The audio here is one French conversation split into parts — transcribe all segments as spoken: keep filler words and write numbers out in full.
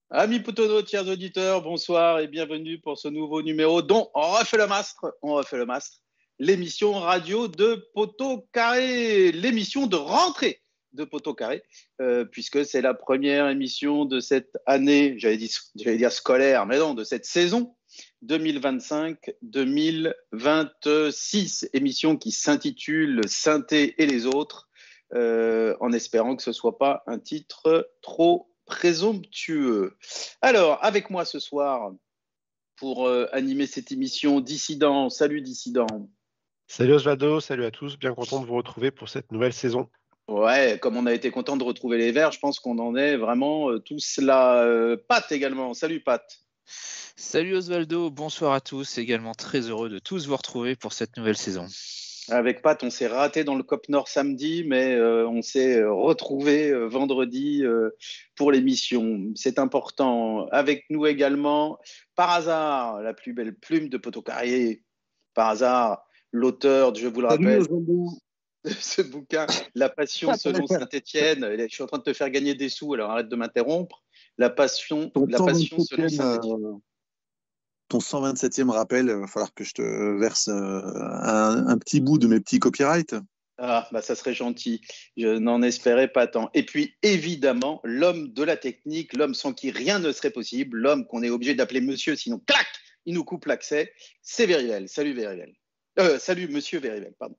Amis Poutonneaux, chers auditeurs, bonsoir et bienvenue pour ce nouveau numéro dont on refait le mastre, on refait le mastre, l'émission radio de Poteau Carré, l'émission de rentrée de Poteau Carré, euh, puisque c'est la première émission de cette année, j'allais dire, j'allais dire scolaire, mais non, de cette saison deux mille vingt-cinq deux mille vingt-six, émission qui s'intitule Synthé et les autres, euh, en espérant que ce ne soit pas un titre trop présomptueux. Alors, avec moi ce soir, pour euh, animer cette émission, Dissident. Salut Dissident. Salut Osvaldo, salut à tous, bien content de vous retrouver pour cette nouvelle saison. Ouais, comme on a été content de retrouver les Verts, je pense qu'on en est vraiment euh, tous là. Euh, Pat également. Salut Pat. Salut Osvaldo, bonsoir à tous, également très heureux de tous vous retrouver pour cette nouvelle saison. Avec Pat, on s'est raté dans le COP Nord samedi, mais euh, on s'est retrouvé euh, vendredi euh, pour l'émission. C'est important. Avec nous également, par hasard, la plus belle plume de Poteau Carré, par hasard, l'auteur, je vous le Salut, rappelle, Osvaldo. de ce bouquin, La Passion selon Saint-Étienne. Je suis en train de te faire gagner des sous, alors arrête de m'interrompre. La Passion, Ton la passion selon Saint-Étienne. euh, ton cent vingt-septième rappel, il va falloir que je te verse euh, un, un petit bout de mes petits copyrights. Ah, bah ça serait gentil. Je n'en espérais pas tant. Et puis, évidemment, l'homme de la technique, l'homme sans qui rien ne serait possible, l'homme qu'on est obligé d'appeler monsieur, sinon, clac, il nous coupe l'accès, c'est Verivel. Salut Verivel. Euh, salut monsieur Verivel, pardon.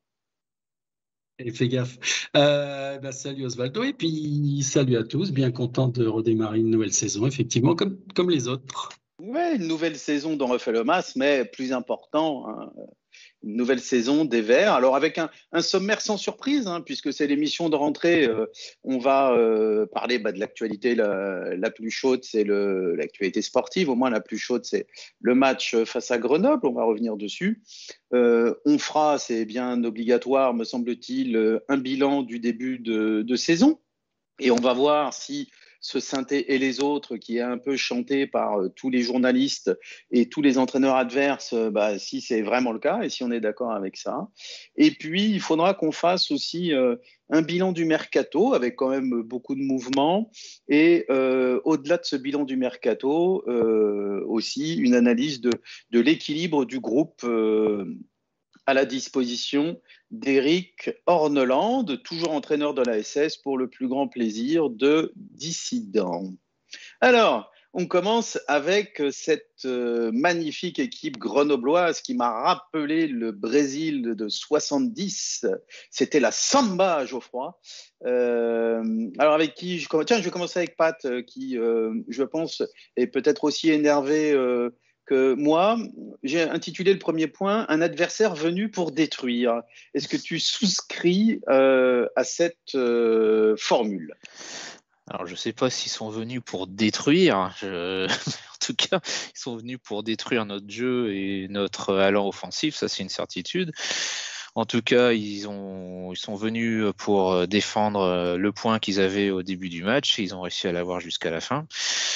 Et fais gaffe. Euh, bah, salut Osvaldo, et puis salut à tous. Bien content de redémarrer une nouvelle saison, effectivement, comme, comme les autres. Ouais, une nouvelle saison d'On refait le mas, mais plus important, hein, une nouvelle saison des Verts. Alors avec un, un sommaire sans surprise, hein, puisque c'est l'émission de rentrée, euh, on va euh, parler bah, de l'actualité la, la plus chaude, c'est le, l'actualité sportive, au moins la plus chaude, c'est le match face à Grenoble, on va revenir dessus. Euh, on fera, c'est bien obligatoire, me semble-t-il, un bilan du début de, de saison, et on va voir si ce synthé et les autres, qui est un peu chanté par euh, tous les journalistes et tous les entraîneurs adverses, euh, bah, si c'est vraiment le cas et si on est d'accord avec ça. Et puis, il faudra qu'on fasse aussi euh, un bilan du mercato avec quand même beaucoup de mouvements et euh, au-delà de ce bilan du mercato, euh, aussi une analyse de, de l'équilibre du groupe euh, à la disposition d'Éric Orneland, toujours entraîneur de l'A S S, pour le plus grand plaisir de Dissident. Alors, on commence avec cette euh, magnifique équipe grenobloise qui m'a rappelé le Brésil de soixante-dix. C'était la Samba, Geoffroy. Euh, alors avec qui je... Tiens, je vais commencer avec Pat, euh, qui, euh, je pense, est peut-être aussi énervé euh, que moi. J'ai intitulé le premier point « Un adversaire venu pour détruire ». Est-ce que tu souscris euh, à cette euh, formule ? Alors, je ne sais pas s'ils sont venus pour détruire. Je... en tout cas, ils sont venus pour détruire notre jeu et notre allant offensif. Ça, c'est une certitude. En tout cas, ils, ont... ils sont venus pour défendre le point qu'ils avaient au début du match. Et ils ont réussi à l'avoir jusqu'à la fin.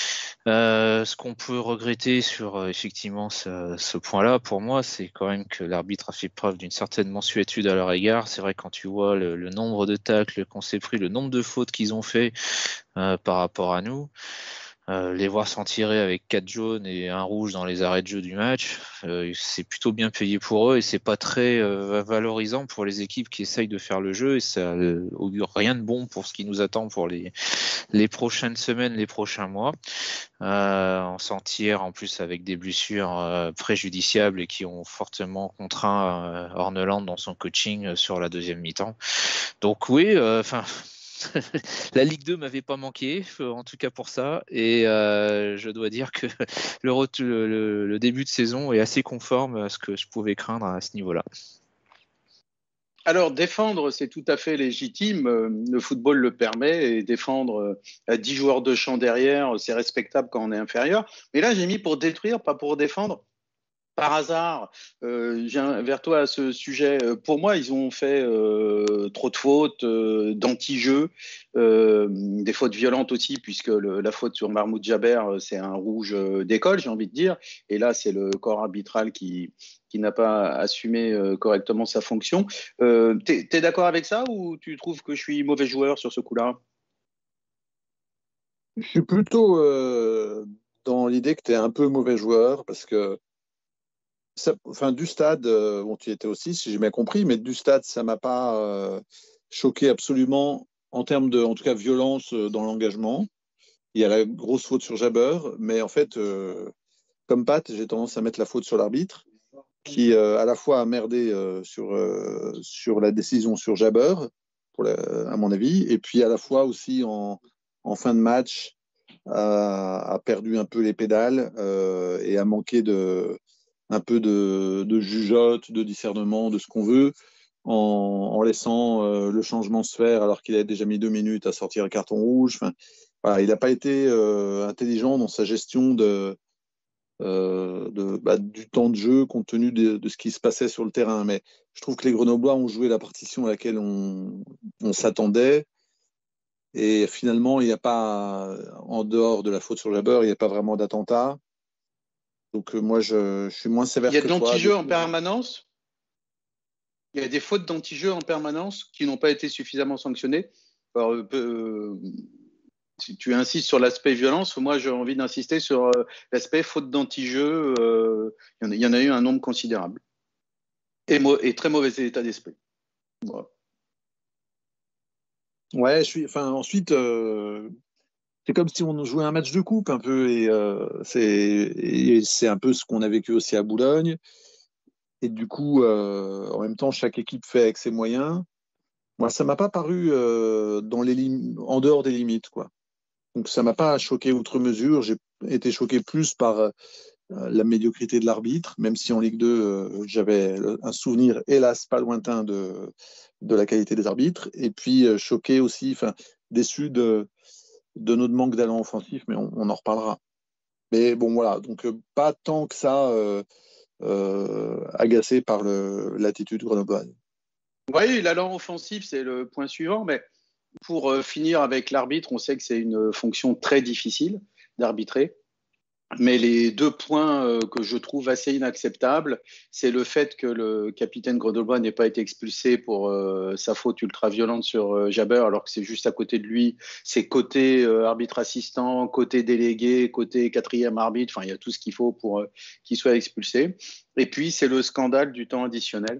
Euh, ce qu'on peut regretter sur euh, effectivement ce, ce point-là, pour moi, c'est quand même que l'arbitre a fait preuve d'une certaine mansuétude à leur égard. C'est vrai, quand tu vois le, le nombre de tacles qu'on s'est pris, le nombre de fautes qu'ils ont fait euh, par rapport à nous, euh, les voir s'en tirer avec quatre jaunes et un rouge dans les arrêts de jeu du match, euh, c'est plutôt bien payé pour eux et c'est pas très euh, valorisant pour les équipes qui essayent de faire le jeu, et ça euh, augure rien de bon pour ce qui nous attend pour les, les prochaines semaines, les prochains mois. Euh, on s'en tire en plus avec des blessures euh, préjudiciables et qui ont fortement contraint euh, Orneland dans son coaching euh, sur la deuxième mi-temps. Donc oui, enfin... Euh, la Ligue deux m'avait pas manqué, en tout cas pour ça, et euh, je dois dire que le, le, le début de saison est assez conforme à ce que je pouvais craindre à ce niveau-là. Alors, défendre, c'est tout à fait légitime. Le football le permet, et défendre à dix joueurs de champ derrière, c'est respectable quand on est inférieur. Mais là, j'ai mis pour détruire, pas pour défendre. Par hasard, euh, je viens vers toi à ce sujet. Pour moi, ils ont fait euh, trop de fautes, euh, d'anti-jeu, euh, des fautes violentes aussi, puisque le, la faute sur Mahmoud Jaber, c'est un rouge d'école, j'ai envie de dire. Et là, c'est le corps arbitral qui, qui n'a pas assumé euh, correctement sa fonction. Euh, t'es, t'es d'accord avec ça, ou tu trouves que je suis mauvais joueur sur ce coup-là ? Je suis plutôt euh, dans l'idée que tu es un peu mauvais joueur parce que, ça, enfin, du stade, euh, bon, tu y étais aussi, si j'ai bien compris, mais du stade, ça m'a pas euh, choqué absolument en termes de, en tout cas, violence euh, dans l'engagement. Il y a la grosse faute sur Jabber, mais en fait, euh, comme Pat, j'ai tendance à mettre la faute sur l'arbitre qui, euh, à la fois, a merdé euh, sur, euh, sur la décision sur Jabber, pour la- à mon avis, et puis à la fois aussi en, en fin de match, a, a perdu un peu les pédales euh, et a manqué de, un peu de, de jugeote, de discernement, de ce qu'on veut, en, en laissant euh, le changement se faire alors qu'il avait déjà mis deux minutes à sortir un carton rouge. Enfin, voilà, il n'a pas été euh, intelligent dans sa gestion de, euh, de, bah, du temps de jeu compte tenu de, de ce qui se passait sur le terrain. Mais je trouve que les Grenoblois ont joué la partition à laquelle on, on s'attendait. Et finalement, il n'y a pas, en dehors de la faute sur Jabber, il n'y a pas vraiment d'attentat. Donc euh, moi, je, je suis moins Il sévère y a que de toi. l'anti-jeu en Depuis- permanence. Il y a des fautes d'anti-jeu en permanence qui n'ont pas été suffisamment sanctionnées. Alors, euh, euh, si tu insistes sur l'aspect violence, moi j'ai envie d'insister sur euh, l'aspect faute d'anti-jeu. Euh, il y en a- il y en a eu un nombre considérable. Et, mo- et très mauvais état d'esprit. Voilà. Ouais, je suis. Enfin, ensuite, euh, c'est comme si on jouait un match de coupe un peu, et euh, c'est et c'est un peu ce qu'on a vécu aussi à Boulogne. Et du coup, euh, en même temps, chaque équipe fait avec ses moyens. Moi, ça m'a pas paru euh, dans les lim- en dehors des limites, quoi. Donc, ça m'a pas choqué outre mesure. J'ai été choqué plus par euh, la médiocrité de l'arbitre, même si en Ligue deux, euh, j'avais un souvenir, hélas, pas lointain de, de la qualité des arbitres. Et puis, euh, choqué aussi, enfin, déçu de, de notre manque d'allant offensif, mais on, on en reparlera. Mais bon, voilà, donc euh, pas tant que ça euh, euh, agacé par le- l'attitude grenobloise. Oui, l'allant offensif, c'est le point suivant. Mais pour euh, finir avec l'arbitre, on sait que c'est une fonction très difficile d'arbitrer. Mais les deux points euh, que je trouve assez inacceptables, c'est le fait que le capitaine grenoblois n'ait pas été expulsé pour euh, sa faute ultra-violente sur euh, Jabber, alors que c'est juste à côté de lui. C'est côté euh, arbitre assistant, côté délégué, côté quatrième arbitre. Enfin, il y a tout ce qu'il faut pour euh, qu'il soit expulsé. Et puis, c'est le scandale du temps additionnel,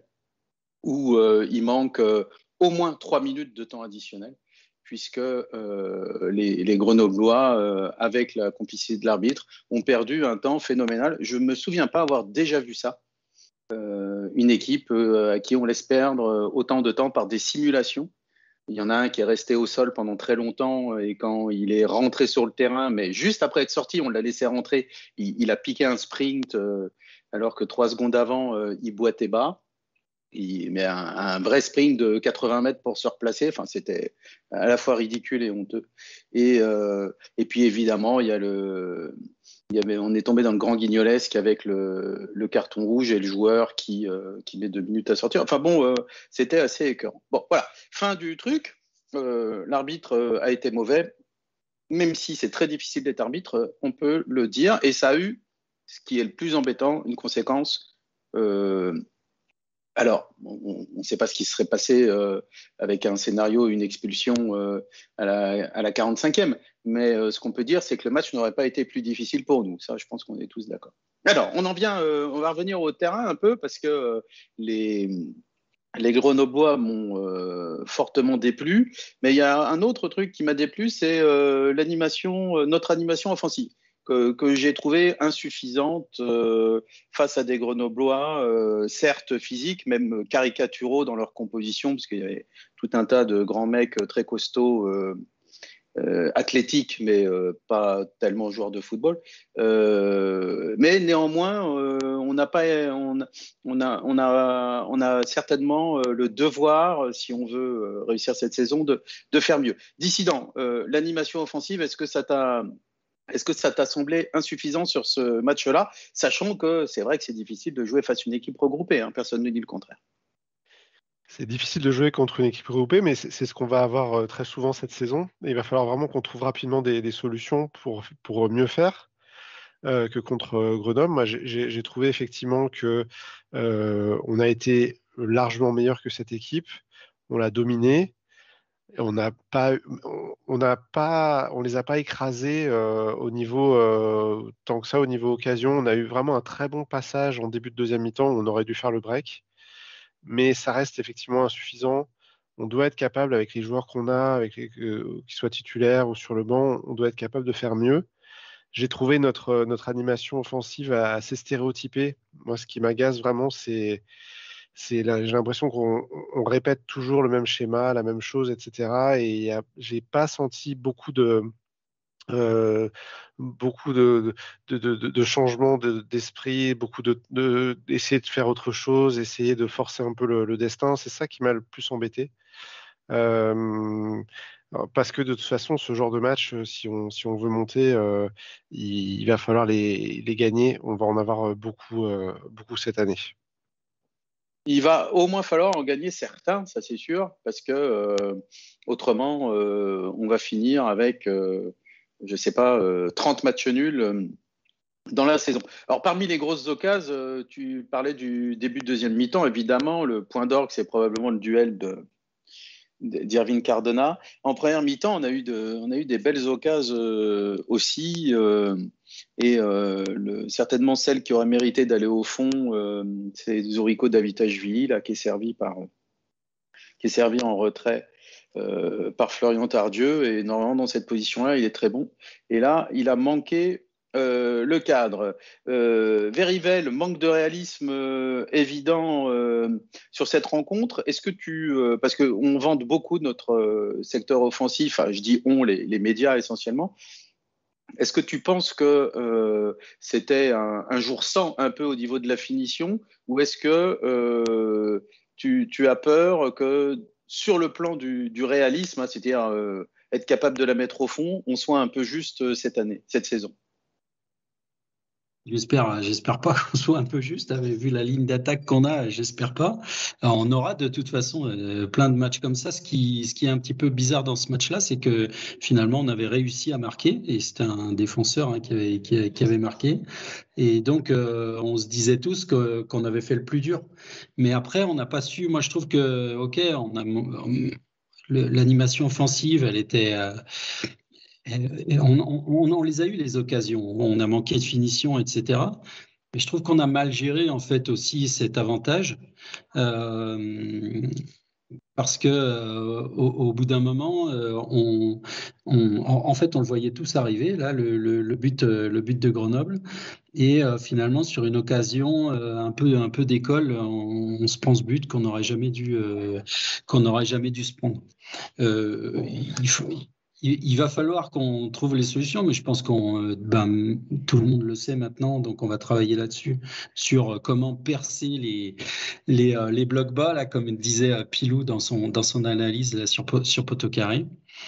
où euh, il manque euh, au moins trois minutes de temps additionnel, puisque euh, les, les Grenoblois, euh, avec la complicité de l'arbitre, ont perdu un temps phénoménal. Je ne me souviens pas avoir déjà vu ça. Euh, une équipe euh, à qui on laisse perdre euh, autant de temps par des simulations. Il y en a un qui est resté au sol pendant très longtemps et quand il est rentré sur le terrain, mais juste après être sorti, on l'a laissé rentrer, il, il a piqué un sprint euh, alors que trois secondes avant, euh, il boitait bas. Il met un, un vrai sprint de quatre-vingts mètres pour se replacer. Enfin, c'était à la fois ridicule et honteux. Et, euh, et puis évidemment, il y a le, il y avait, on est tombé dans le grand guignolesque avec le, le carton rouge et le joueur qui, euh, qui met deux minutes à sortir. Enfin bon, euh, c'était assez écœurant. Bon, voilà, fin du truc. Euh, l'arbitre euh, a été mauvais, même si c'est très difficile d'être arbitre, euh, on peut le dire. Et ça a eu, ce qui est le plus embêtant, une conséquence. Euh, alors, on ne sait pas ce qui serait passé euh, avec un scénario, une expulsion euh, à, la, à la quarante-cinquième, mais euh, ce qu'on peut dire, c'est que le match n'aurait pas été plus difficile pour nous. Ça, je pense qu'on est tous d'accord. Alors, on en vient, euh, on va revenir au terrain un peu parce que euh, les, les Grenoblois m'ont euh, fortement déplu, mais il y a un autre truc qui m'a déplu, c'est euh, l'animation, euh, notre animation offensive, que, que j'ai trouvée insuffisante euh, face à des Grenoblois, euh, certes physiques, même caricaturaux dans leur composition, parce qu'il y avait tout un tas de grands mecs très costauds. Euh, euh, athlétique, mais euh, pas tellement joueur de football. Euh, mais néanmoins, euh, on n'a pas, on, on, a, on, a, on a certainement euh, le devoir, si on veut euh, réussir cette saison, de, de faire mieux. Dissident, euh, l'animation offensive, est-ce que ça t'a est-ce que ça t'a semblé insuffisant sur ce match-là, sachant que c'est vrai que c'est difficile de jouer face à une équipe regroupée, hein, personne ne dit le contraire. C'est difficile de jouer contre une équipe regroupée, mais c'est c'est ce qu'on va avoir euh, très souvent cette saison. Et il va falloir vraiment qu'on trouve rapidement des, des solutions pour, pour mieux faire euh, que contre euh, Grenoble. Moi, j'ai- j'ai j'ai trouvé effectivement que euh, on a été largement meilleur que cette équipe. On l'a dominé. on n'a pas, on n'a pas, on les a pas écrasés euh, au niveau euh, tant que ça au niveau occasion. On a eu vraiment un très bon passage en début de deuxième mi-temps. On aurait dû faire le break, mais ça reste effectivement insuffisant. On doit être capable, avec les joueurs qu'on a, avec les, euh, qu'ils soient titulaires ou sur le banc, on doit être capable de faire mieux. J'ai trouvé notre, notre animation offensive assez stéréotypée. Moi, ce qui m'agace vraiment, c'est, c'est là, j'ai l'impression qu'on on répète toujours le même schéma, la même chose, et cetera. Et y a, j'ai pas senti beaucoup de, euh, beaucoup de, de, de, de, de changements de, d'esprit, beaucoup de, de, d'essayer de faire autre chose, essayer de forcer un peu le, le destin. C'est ça qui m'a le plus embêté. Euh, parce que de toute façon, ce genre de match, euh, si on, si on veut monter, euh, il, il va falloir les, les gagner. On va en avoir euh, beaucoup, euh, beaucoup cette année. Il va au moins falloir en gagner certains, ça c'est sûr, parce que euh, autrement, euh, on va finir avec, euh, je sais pas, euh, trente matchs nuls euh, dans la saison. Alors parmi les grosses occasions, euh, tu parlais du début de deuxième mi-temps, évidemment, le point d'orgue, c'est probablement le duel de d'Irving Cardona. En première mi-temps, on a eu, de, on a eu des belles occasions euh, aussi, euh, et euh, le, certainement celle qui aurait mérité d'aller au fond, euh, c'est Zurico Davitashvili, là, qui est servi par, qui est servi en retrait euh, par Florian Tardieu, et normalement dans cette position-là, il est très bon. Et là, il a manqué Euh, le cadre. Euh, Verivel, manque de réalisme euh, évident euh, sur cette rencontre. Est-ce que tu, euh, parce qu'on vante beaucoup notre euh, secteur offensif, enfin, je dis on, les, les médias essentiellement, est-ce que tu penses que euh, c'était un, un jour sans un peu au niveau de la finition, ou est-ce que euh, tu, tu as peur que sur le plan du, du réalisme, hein, c'est-à-dire euh, être capable de la mettre au fond, on soit un peu juste cette année, cette saison? J'espère, j'espère pas qu'on soit un peu juste. Avec vu la ligne d'attaque qu'on a, j'espère pas. Alors, on aura de toute façon euh, plein de matchs comme ça. Ce qui, ce qui est un petit peu bizarre dans ce match-là, c'est que finalement, on avait réussi à marquer et c'était un défenseur hein, qui, avait, qui, qui avait marqué. Et donc, euh, on se disait tous que, qu'on avait fait le plus dur. Mais après, on n'a pas su. Moi, je trouve que, ok, on a le, l'animation offensive, elle était. Euh, Et on, on, on les a eu les occasions, on a manqué de finition, et cetera. Mais je trouve qu'on a mal géré en fait aussi cet avantage euh, parce que euh, au, au bout d'un moment, euh, on, on, en, en fait, on le voyait tous arriver là, le, le, le but, le but de Grenoble, et euh, finalement sur une occasion euh, un peu, un peu d'école, on, on se prend ce but qu'on n'aurait jamais dû, euh, qu'on n'aurait jamais dû se prendre. Euh, il faut il va falloir qu'on trouve les solutions, mais je pense qu'on, ben, tout le monde le sait maintenant, donc on va travailler là-dessus, sur comment percer les, les, les blocs bas, là, comme disait Pilou dans son, dans son analyse là, sur, sur poteau carré.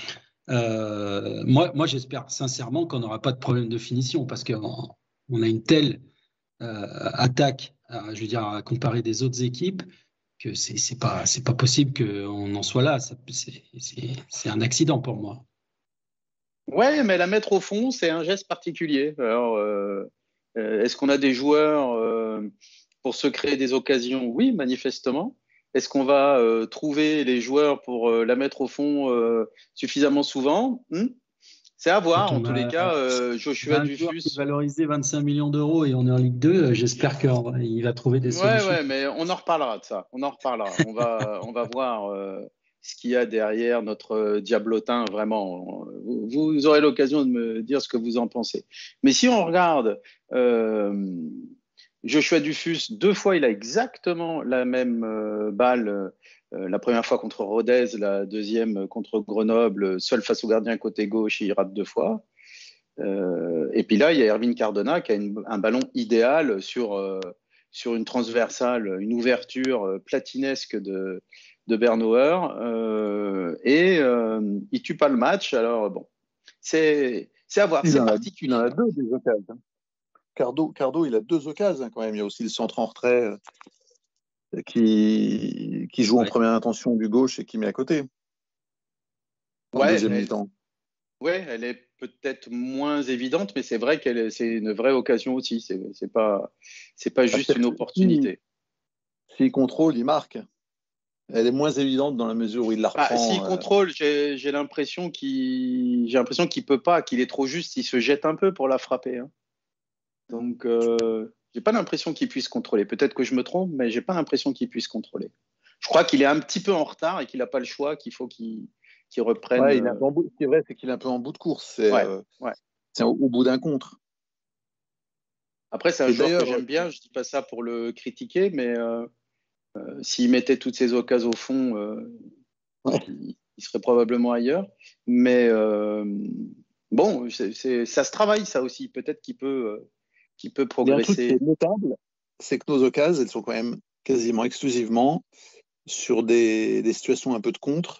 Euh, moi, moi j'espère sincèrement qu'on n'aura pas de problème de finition, parce qu'on on a une telle euh, attaque, à, je veux dire, à comparer des autres équipes, que c'est, c'est pas, c'est pas possible qu'on en soit là. Ça, c'est, c'est, c'est un accident pour moi. Ouais, mais la mettre au fond, c'est un geste particulier. Alors, euh, euh, est-ce qu'on a des joueurs euh, pour se créer des occasions? Oui, manifestement. Est-ce qu'on va euh, trouver les joueurs pour euh, la mettre au fond euh, suffisamment souvent? hmm C'est à voir. Quand En on tous les a, cas, euh, on a Joshua un joueur qui est Dufus. valorisé vingt-cinq millions d'euros et on est en Ligue deux, j'espère qu'il va trouver des Ouais, solutions. ouais, mais on en reparlera de ça. On en reparlera. On va, on va voir euh, ce qu'il y a derrière notre euh, diablotin, vraiment. Vous, vous aurez l'occasion de me dire ce que vous en pensez. Mais si on regarde euh, Joshua Dufus, deux fois, il a exactement la même euh, balle. Euh, la première fois contre Rodez, la deuxième contre Grenoble, seul face au gardien côté gauche, il rate deux fois. Euh, et puis là, il y a Irving Cardona qui a une, un ballon idéal sur, euh, sur une transversale, une ouverture euh, platinesque de, de Bernauer. Euh, et euh, il tue pas le match. Alors bon, c'est à voir, c'est particulier. Il en a deux des occasions. Cardo, Cardo, il a deux occasions quand même. Il y a aussi le centre en retrait euh, qui, qui joue ouais. en première intention du gauche et qui met à côté. En ouais, deuxième elle, mi-temps. Ouais, elle est peut-être moins évidente, mais c'est vrai qu'elle c'est une vraie occasion aussi. C'est c'est pas c'est pas juste une opportunité. S'il si contrôle, il marque. elle est moins évidente dans la mesure où il la Bah, reprend. s'il euh, contrôle, j'ai j'ai l'impression qu'il j'ai l'impression qu'il peut pas, qu'il est trop juste, il se jette un peu pour la frapper, hein. Donc, euh, j'ai pas l'impression qu'il puisse contrôler. Peut-être que je me trompe, mais j'ai pas l'impression qu'il puisse contrôler. Je crois qu'il est un petit peu en retard et qu'il n'a pas le choix, qu'il faut qu'il qu'il reprenne. Ouais, il est un euh, peu en bout. Ce qui est vrai, c'est qu'il est un peu en bout de course. C'est Ouais, euh, ouais. c'est au, au bout d'un contre. Après, c'est un Et joueur que d'ailleurs, j'aime bien. Je dis pas ça pour le critiquer, mais euh, euh, s'il mettait toutes ses occasions au fond, euh, ouais, il, il serait probablement ailleurs. Mais euh, bon, c'est, c'est- ça se travaille, ça aussi. Peut-être qu'il peut, euh, qu'il peut il y a un truc qui progresser. est notable, c'est que nos occasions, elles sont quand même quasiment exclusivement sur des, des situations un peu de contre,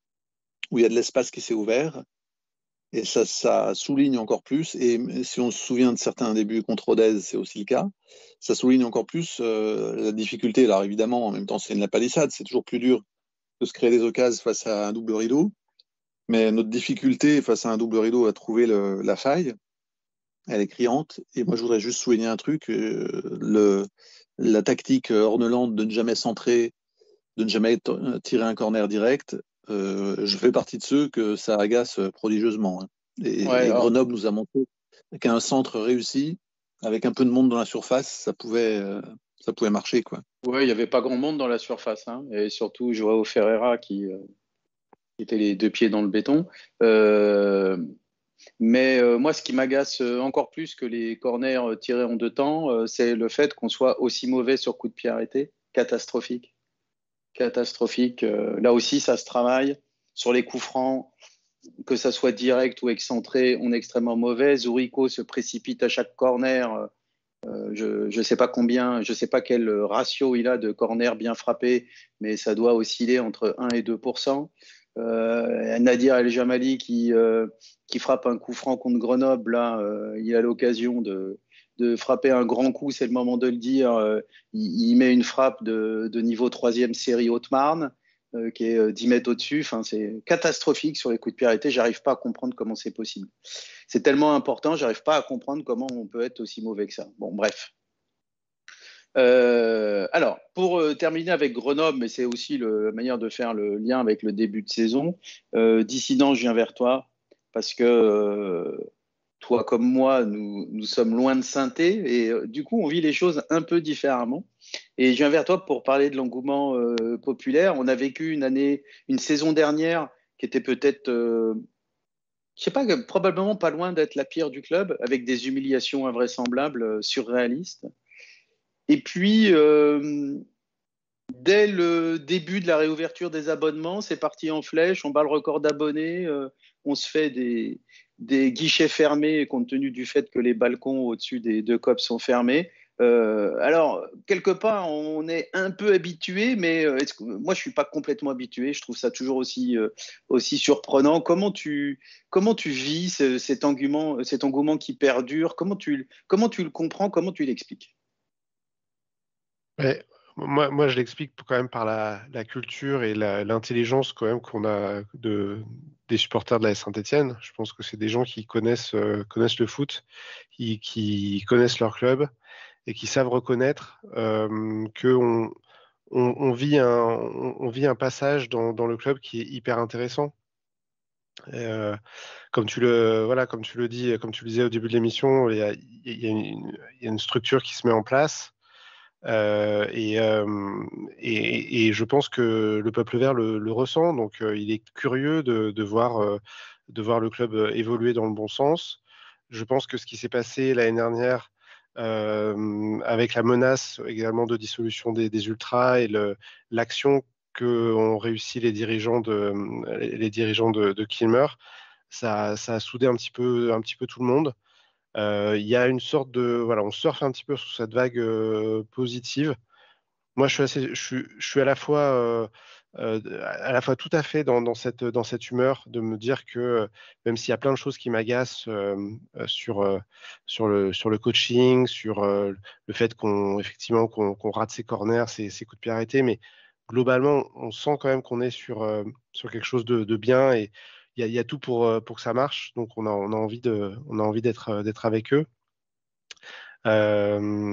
où il y a de l'espace qui s'est ouvert. Et ça, ça souligne encore plus, et si on se souvient de certains débuts contre Rodez, c'est aussi le cas, ça souligne encore plus euh, la difficulté. Alors évidemment, en même temps, c'est une la palissade, c'est toujours plus dur de se créer des occasions face à un double rideau, mais notre difficulté face à un double rideau à trouver le, la faille, elle est criante. Et moi, je voudrais juste souligner un truc, euh, le, la tactique Orneland de ne jamais centrer, de ne jamais t- tirer un corner direct, euh, je fais partie de ceux que ça agace prodigieusement, hein. Ouais, Et, et alors, Grenoble nous a montré qu'un centre réussi, avec un peu de monde dans la surface, ça pouvait, euh, ça pouvait marcher, quoi. ouais, il n'y avait pas grand monde dans la surface, hein. Et surtout Joao Ferreira qui, euh, qui était les deux pieds dans le béton. Euh, Mais euh, moi, ce qui m'agace euh, encore plus que les corners euh, tirés en deux temps, euh, c'est le fait qu'on soit aussi mauvais sur coup de pied arrêté. Catastrophique. Catastrophique. Euh, là aussi, ça se travaille. Sur les coups francs, que ça soit direct ou excentré, on est extrêmement mauvais. Zurico se précipite à chaque corner. Euh, je ne sais pas combien, je sais pas quel ratio il a de corners bien frappés, mais ça doit osciller entre un et deux pour cent. Euh, Nadir El Jamali qui, euh, qui frappe un coup franc contre Grenoble, là, euh, il a l'occasion de, de frapper un grand coup, c'est le moment de le dire. Euh, il, il met une frappe de, de niveau troisième série Haute-Marne, euh, qui est euh, dix mètres au-dessus. Enfin, c'est catastrophique sur les coups de pied arrêtés. J'arrive pas à comprendre comment c'est possible. C'est tellement important, j'arrive pas à comprendre comment on peut être aussi mauvais que ça. Bon, bref. Euh, alors, pour euh, terminer avec Grenoble, mais c'est aussi le, la manière de faire le lien avec le début de saison, euh, Dissident, je viens vers toi, parce que euh, toi comme moi, nous, nous sommes loin de Saint-Étienne, et euh, du coup, on vit les choses un peu différemment. Et je viens vers toi pour parler de l'engouement euh, populaire. On a vécu une année, une saison dernière qui était peut-être, euh, je sais pas, probablement pas loin d'être la pire du club, avec des humiliations invraisemblables, euh, surréalistes. Et puis, euh, dès le début de la réouverture des abonnements, c'est parti en flèche, on bat le record d'abonnés, euh, on se fait des, des guichets fermés compte tenu du fait que les balcons au-dessus des deux copes sont fermés. Euh, alors, quelque part, on est un peu habitué, mais euh, est-ce que, moi, je ne suis pas complètement habitué. Je trouve ça toujours aussi, euh, aussi surprenant. Comment tu, comment tu vis ce- cet engouement, cet engouement qui perdure? Comment tu, comment tu le comprends? Comment tu l'expliques? Ouais, moi, moi, je l'explique quand même par la, la culture et la- l'intelligence quand même qu'on a de, des supporters de la Saint-Étienne. Je pense que c'est des gens qui connaissent, euh, connaissent le foot, qui, qui connaissent leur club et qui savent reconnaître euh, qu'on on, on vit un, on, on vit un passage dans, dans le club qui est hyper intéressant. Et, euh, comme tu le, voilà, comme tu le dis, comme tu le disais au début de l'émission, il y a, il y a une, il y a une structure qui se met en place. Euh, et, euh, et, et je pense que le peuple vert le, le ressent, donc euh, il est curieux de, de voir, euh, de voir le club euh, évoluer dans le bon sens. Je pense que ce qui s'est passé l'année dernière, euh, avec la menace également de dissolution des, des ultras et le- l'action que ont réussi les dirigeants de, les dirigeants de, de Kilmer, ça, ça a soudé un petit peu, un petit peu tout le monde. Euh, Il y a une sorte de, voilà, on surfe un petit peu sur cette vague euh, positive. Moi, je suis assez, je suis, je suis à la fois, euh, euh, à la fois tout à fait dans, dans cette, dans cette humeur de me dire que euh, même s'il y a plein de choses qui m'agacent euh, euh, sur, euh, sur le, sur le coaching, sur euh, le fait qu'on, effectivement, qu'on, qu'on rate ses corners, ses, ses coups de pied arrêtés, mais globalement, on sent quand même qu'on est sur, euh, sur quelque chose de, de bien et il y a, il y a tout pour, euh, pour que ça marche. Donc, on a, on a envie de, on a envie d'être, euh, d'être avec eux. Euh,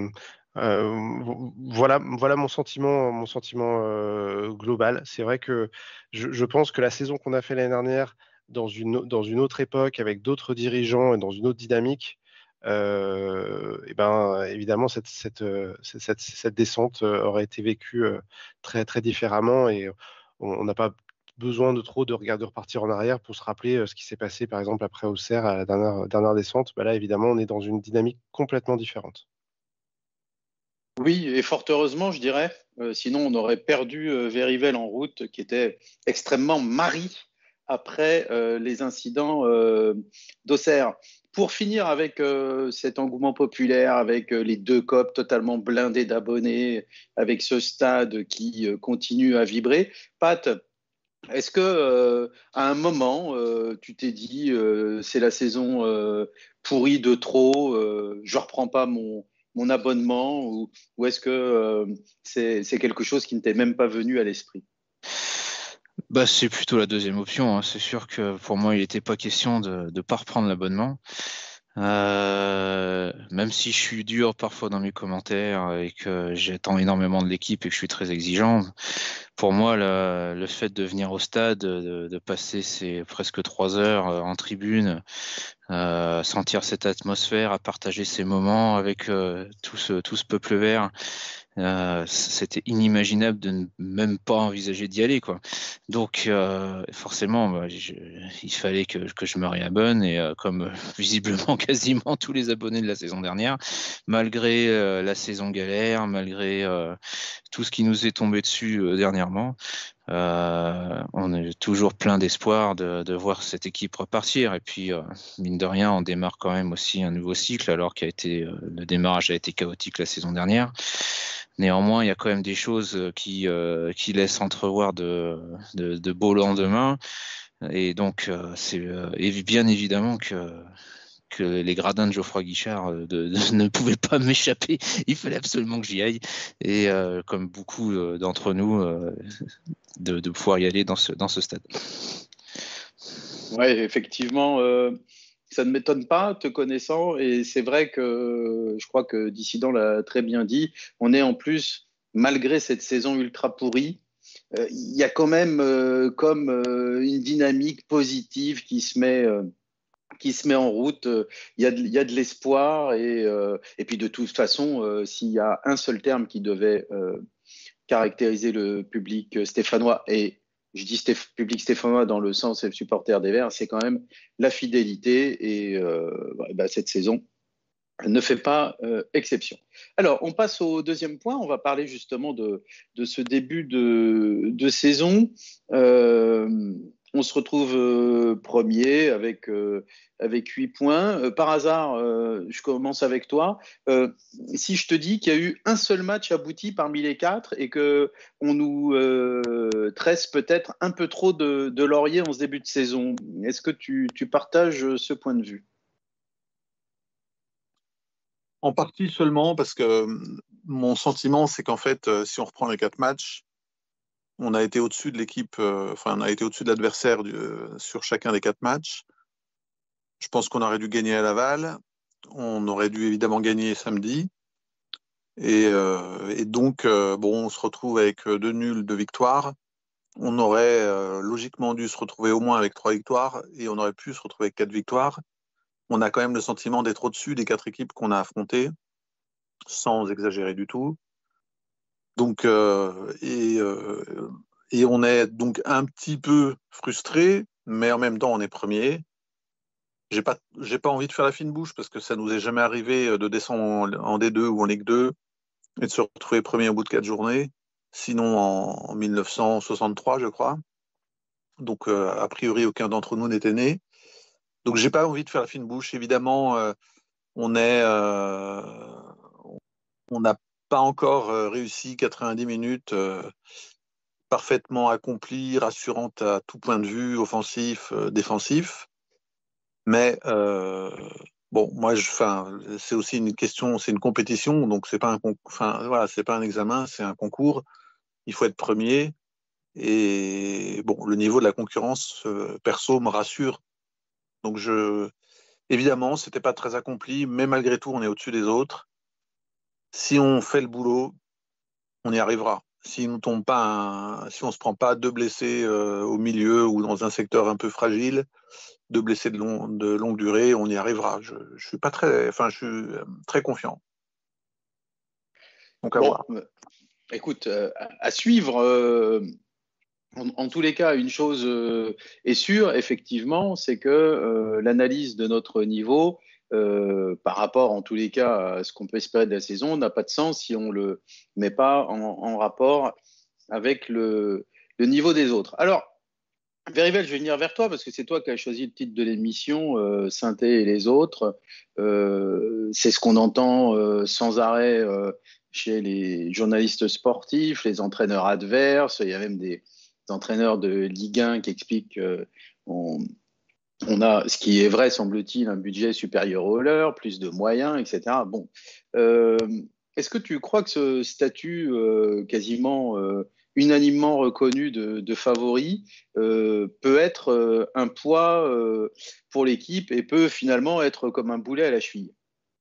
Euh, voilà, voilà mon sentiment, mon sentiment euh, global. C'est vrai que je, je pense que la saison qu'on a fait l'année dernière, dans une, dans une autre époque, avec d'autres dirigeants et dans une autre dynamique, euh, et ben, évidemment, cette, cette, euh, cette, cette- cette descente euh, aurait été vécue euh, très, très différemment et on on n'a pas besoin de trop de regarder repartir en arrière pour se rappeler euh, ce qui s'est passé, par exemple, après Auxerre à la dernière, dernière descente. Bah là, évidemment, on est dans une dynamique complètement différente. Oui, et fort heureusement, je dirais. Euh, sinon, on aurait perdu euh, Verivel en route, qui était extrêmement mari après euh, les incidents euh, d'Auxerre. Pour finir avec euh, cet engouement populaire, avec euh, les deux C O P totalement blindés d'abonnés, avec ce stade qui euh, continue à vibrer, Pat, est-ce que euh, à un moment, euh, tu t'es dit euh, c'est la saison euh, pourrie de trop, euh, je reprends pas mon, mon abonnement, ou, ou est-ce que euh, c'est, c'est quelque chose qui ne t'est même pas venu à l'esprit? Bah, c'est plutôt la deuxième option, hein. C'est sûr que pour moi, il n'était pas question de ne pas reprendre l'abonnement. Euh, même si je suis dur parfois dans mes commentaires et que j'attends énormément de l'équipe et que je suis très exigeant, pour moi, le, le fait de venir au stade, de, de passer ces presque trois heures euh, en tribune, euh, sentir cette atmosphère, à partager ces moments avec euh, tout ce, tout ce peuple vert, euh, c'était inimaginable de ne même pas envisager d'y aller, quoi. Donc, euh, forcément, bah, je, il fallait que, que je me réabonne et euh, comme euh, visiblement quasiment tous les abonnés de la saison dernière, malgré euh, la saison galère, malgré euh, tout ce qui nous est tombé dessus euh, dernièrement, euh, on est toujours plein d'espoir de, de voir cette équipe repartir. Et puis, euh, mine de rien, on démarre quand même aussi un nouveau cycle, alors qu'il a été, euh, le démarrage a été chaotique la saison dernière. Néanmoins, il y a quand même des choses qui, euh, qui laissent entrevoir de, de, de beaux lendemains. Et donc, euh, c'est euh, bien évidemment que, que les gradins de Geoffroy Guichard euh, de, de, ne pouvaient pas m'échapper. Il fallait absolument que j'y aille. Et euh, comme beaucoup euh, d'entre nous, euh, de, de pouvoir y aller dans ce, dans ce stade. Oui, effectivement, euh, ça ne m'étonne pas, te connaissant, et c'est vrai que je crois que Dissident l'a très bien dit, on est en plus, malgré cette saison ultra pourrie, euh, il y a quand même euh, comme euh, une dynamique positive qui se met, euh, qui se met en route. Euh, Il y a de, il y a de l'espoir, et, euh, et puis de toute façon, euh, s'il y a un seul terme qui devait euh, caractériser le public stéphanois, et je dis Stéph- public stéphanois dans le sens supporter des Verts, c'est quand même la fidélité, et euh, bah, cette saison ne fait pas euh, exception. Alors, on passe au deuxième point. On va parler justement de, de ce début de, de saison. Euh, on se retrouve euh, premier avec, euh, avec huit points. Euh, par hasard, euh, je commence avec toi. Euh, si je te dis qu'il y a eu un seul match abouti parmi les quatre et que on nous euh, tresse peut-être un peu trop de, de lauriers en ce début de saison, est-ce que tu, tu partages ce point de vue? En partie seulement parce que euh, mon sentiment, c'est qu'en fait, euh, si on reprend les quatre matchs, on a été au-dessus de l'équipe, euh, enfin, on a été au-dessus de l'adversaire du- euh, sur chacun des quatre matchs. Je pense qu'on aurait dû gagner à Laval. On aurait dû évidemment gagner samedi. Et, euh, et donc, euh, bon, on se retrouve avec euh, deux nuls, deux victoires. On aurait euh, logiquement dû se retrouver au moins avec trois victoires et on aurait pu se retrouver avec quatre victoires. On a quand même le sentiment d'être au-dessus des quatre équipes qu'on a affrontées, sans exagérer du tout. Donc, euh, et, euh, et on est donc un petit peu frustré, mais en même temps, on est premier. J'ai pas, j'ai pas envie de faire la fine bouche parce que ça nous est jamais arrivé de descendre en, en D deux ou en Ligue deux et de se retrouver premier au bout de quatre journées, sinon en, en mille neuf cent soixante-trois, je crois. Donc, euh, a priori, aucun d'entre nous n'était né. Donc, j'ai pas envie de faire la fine bouche. Évidemment, euh, on est, euh, on n'a pas encore euh, réussi quatre-vingt-dix minutes euh, parfaitement accomplies, rassurantes à tout point de vue, offensif, euh, défensif. Mais euh, bon, moi, je, enfin, c'est aussi une question, c'est une compétition, donc c'est pas un, enfin, voilà, c'est pas un examen, c'est un concours. Il faut être premier. Et bon, le niveau de la concurrence euh, perso me rassure. Donc je, évidemment, c'était pas très accompli, mais malgré tout, on est au-dessus des autres. si on fait le boulot, on y arrivera. Si on tombe pas, un, si on se prend pas deux blessés euh, au milieu ou dans un secteur un peu fragile, deux blessés de, long, de longue durée, on y arrivera. Je, je suis pas très, enfin, je suis très confiant. Donc à Bon, voir. euh, écoute, euh, à, à suivre. euh, En, en tous les cas, une chose euh, est sûre, effectivement, c'est que euh, l'analyse de notre niveau, euh, par rapport en tous les cas à ce qu'on peut espérer de la saison, n'a pas de sens si on ne le met pas en, en rapport avec le, le niveau des autres. Alors, Verivel, je vais venir vers toi parce que c'est toi qui as choisi le titre de l'émission, euh, Synthé et les autres. Euh, c'est ce qu'on entend euh, sans arrêt euh, chez les journalistes sportifs, les entraîneurs adverses. Il y a même des entraîneurs de Ligue un qui expliquent qu'on on a, ce qui est vrai, semble-t-il, un budget supérieur au leur, plus de moyens, et cetera. Bon, euh, est-ce que tu crois que ce statut euh, quasiment euh, unanimement reconnu de, de favori euh, peut être euh, un poids euh, pour l'équipe et peut finalement être comme un boulet à la cheville?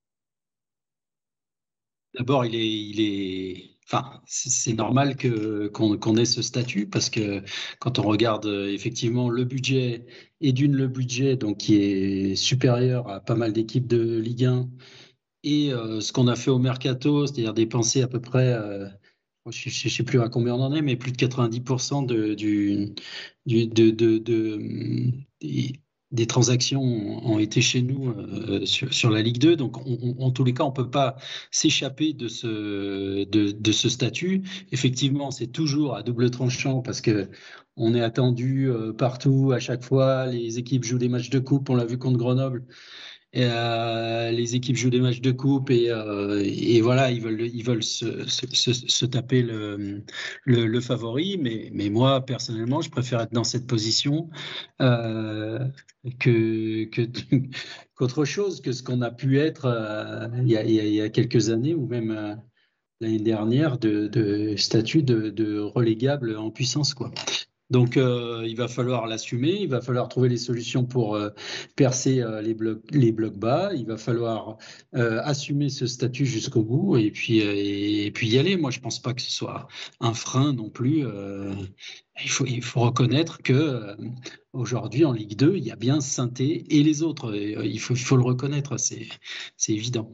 D'abord, il est, il est, enfin, c'est c'est normal que qu'on qu'on ait ce statut parce que quand on regarde euh, effectivement le budget et d'une le budget donc qui est supérieur à pas mal d'équipes de Ligue un et euh, ce qu'on a fait au mercato, c'est-à-dire dépenser à peu près, euh, je ne sais plus à combien on en est, mais plus de quatre-vingt-dix pour cent de, du, du- de, de- de- des, des transactions ont été chez nous euh, sur, sur la Ligue deux. Donc, on- on- en tous les cas, on ne peut pas s'échapper de ce, de, de ce statut. Effectivement, c'est toujours à double tranchant parce que on est attendu euh, partout, à chaque fois. Les équipes jouent des matchs de coupe, on l'a vu contre Grenoble. Et, euh, les équipes jouent des matchs de coupe et, euh, et voilà, ils veulent, ils veulent se, se, se, se taper le, le, le favori. Mais, mais moi, personnellement, je préfère être dans cette position euh, que, que, qu'autre chose, que ce qu'on a pu être euh, il, y a, il y a quelques années ou même euh, l'année dernière de, de statut de, de relégable en puissance, quoi. Donc, euh, il va falloir l'assumer, il va falloir trouver les solutions pour euh, percer euh, les, blocs, les blocs bas, il va falloir euh, assumer ce statut jusqu'au bout et puis, euh, et puis y aller. Moi, je ne pense pas que ce soit un frein non plus. Euh, il faut, il faut reconnaître que euh, aujourd'hui en Ligue deux, il y a bien Saint-Étienne et les autres. Et, euh, il, faut, il faut le reconnaître, c'est, c'est évident.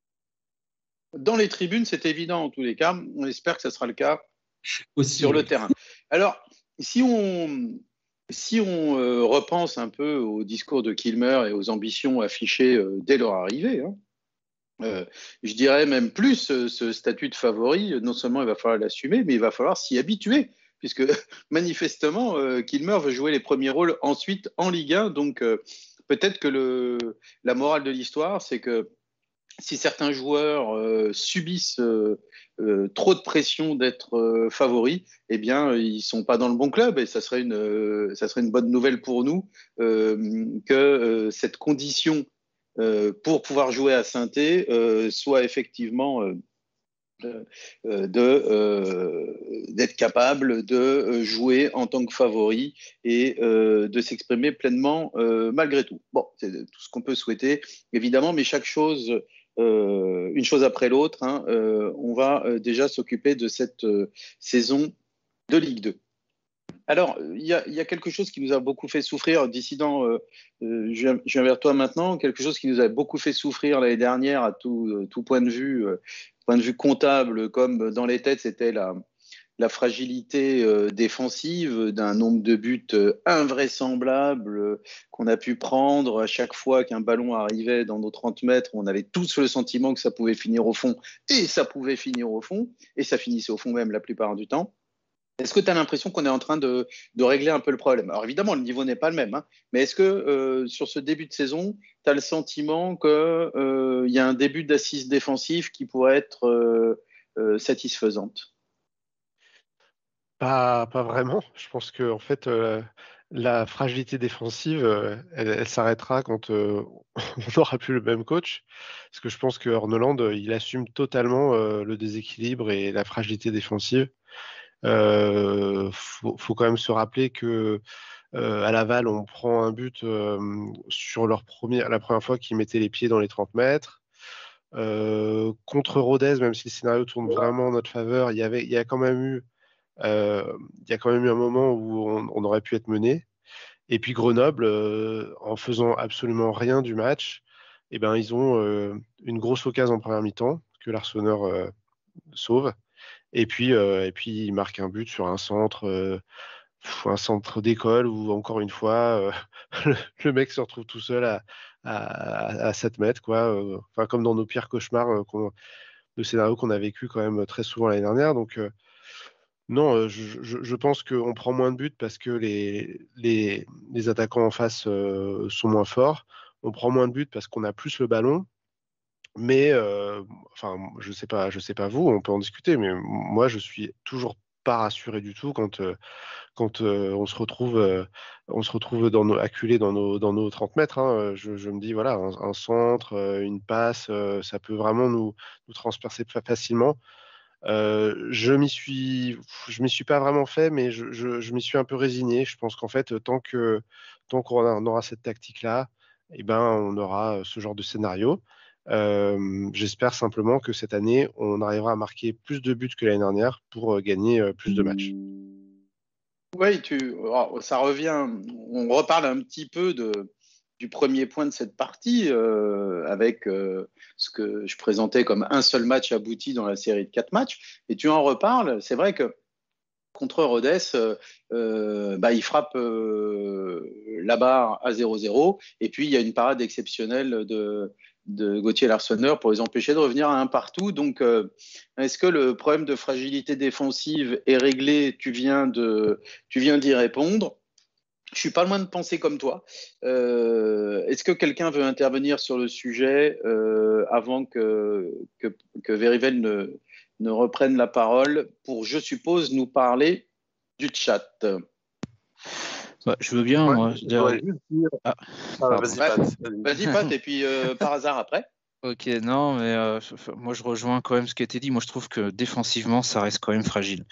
Dans les tribunes, c'est évident en tous les cas. On espère que ce sera le cas Aussi, sur le oui. terrain. Alors, si on, si on euh, repense un peu au discours de Kilmer et aux ambitions affichées euh, dès leur arrivée, hein, euh, je dirais même plus euh, ce statut de favori, non seulement il va falloir l'assumer, mais il va falloir s'y habituer, puisque manifestement, euh, Kilmer veut jouer les premiers rôles ensuite en Ligue un. Donc, euh, peut-être que le, la morale de l'histoire, c'est que si certains joueurs euh, subissent euh, euh, trop de pression d'être euh, favoris, eh bien, ils sont pas dans le bon club et ça serait une, euh, ça serait une bonne nouvelle pour nous euh, que euh, cette condition euh, pour pouvoir jouer à Saint-Étienne euh, soit effectivement euh, euh, de, euh, d'être capable de jouer en tant que favori et euh, de s'exprimer pleinement euh, malgré tout. Bon, c'est tout ce qu'on peut souhaiter, évidemment, mais chaque chose euh, une chose après l'autre, hein, euh, on va euh, déjà s'occuper de cette euh, saison de Ligue deux. Alors, il y, y a quelque chose qui nous a beaucoup fait souffrir, Dissident, euh, euh, je, viens, je viens vers toi maintenant, quelque chose qui nous a beaucoup fait souffrir l'année dernière à tout, euh, tout point de vue, euh, point de vue comptable, comme dans les têtes, c'était la, la fragilité euh, défensive d'un nombre de buts euh, invraisemblables euh, qu'on a pu prendre à chaque fois qu'un ballon arrivait dans nos trente mètres. On avait tous le sentiment que ça pouvait finir au fond, et ça pouvait finir au fond, et ça finissait au fond même la plupart du temps. Est-ce que tu as l'impression qu'on est en train de, de régler un peu le problème? Alors évidemment, le niveau n'est pas le même, hein, mais est-ce que euh, sur ce début de saison, tu as le sentiment qu'il euh, y a un début d'assise défensive qui pourrait être euh, euh, satisfaisante? Pas, pas vraiment. Je pense que en fait, euh, la fragilité défensive, euh, elle, elle s'arrêtera quand euh, on n'aura plus le même coach. Parce que je pense que Horneland, euh, il assume totalement euh, le déséquilibre et la fragilité défensive. Euh, faut, faut quand même se rappeler que euh, à Laval, on prend un but euh, sur leur première, la première fois qu'ils mettaient les pieds dans les trente mètres. Euh, contre Rodez, même si le scénario tourne vraiment en notre faveur, il y avait, il y a quand même eu, euh, il y a quand même eu un moment où on, on aurait pu être mené. Et puis Grenoble, euh, en faisant absolument rien du match, eh ben, ils ont euh, une grosse occasion en première mi-temps que l'Arseneur euh, sauve. Et puis, euh, et puis, ils marquent un but sur un centre, euh, pff, un centre d'école où, encore une fois, euh, le, le mec se retrouve tout seul à, à, à sept mètres, quoi. Euh, Enfin, comme dans nos pires cauchemars, euh, qu'on- le scénario qu'on a vécu quand même très souvent l'année dernière. Donc, euh, non, euh, je, je- je pense qu'on prend moins de buts parce que les, les, les attaquants en face euh, sont moins forts. On prend moins de buts parce qu'on a plus le ballon. Mais, euh, enfin, je sais pas, je sais pas vous, on peut en discuter, mais moi, je suis toujours pas rassuré du tout quand, euh, quand euh, on se retrouve, euh, on se retrouve dans nos, acculé dans nos, dans nos trente mètres. Hein. Je, je me dis, voilà, un, un centre, euh, une passe, euh, ça peut vraiment nous, nous transpercer fa- facilement. Euh, je m'y suis, je m'y suis pas vraiment fait, mais je, je, je m'y suis un peu résigné. Je pense qu'en fait, tant que, tant qu'on a- on aura cette tactique-là, eh ben, on aura euh, ce genre de scénario. Euh, j'espère simplement que cette année, on arrivera à marquer plus de buts que l'année dernière pour euh, gagner euh, plus de matchs. Oui, tu, alors, ça revient, on reparle un petit peu de, du premier point de cette partie euh, avec euh, ce que je présentais comme un seul match abouti dans la série de quatre matchs. Et tu en reparles, c'est vrai que contre Rodez, euh, euh, bah, il frappe euh, la barre à zéro zéro et puis il y a une parade exceptionnelle de, de Gauthier Larsonneur pour les empêcher de revenir à un partout. Donc, euh, est-ce que le problème de fragilité défensive est réglé? Tu viens de, tu viens d'y répondre. Je suis pas loin de penser comme toi. Euh, est-ce que quelqu'un veut intervenir sur le sujet euh, avant que, que, que Verivel ne, ne reprenne la parole pour, je suppose, nous parler du chat? Bah, je veux bien, Ouais, moi. je voudrais juste dire. Ah, Ah, pardon. vas-y, Ouais, Pat. Vas-y. vas-y, Pat, et puis euh, par hasard après. Ok, non, mais euh, f- f- moi je rejoins quand même ce qui a été dit. Moi je trouve que défensivement ça reste quand même fragile.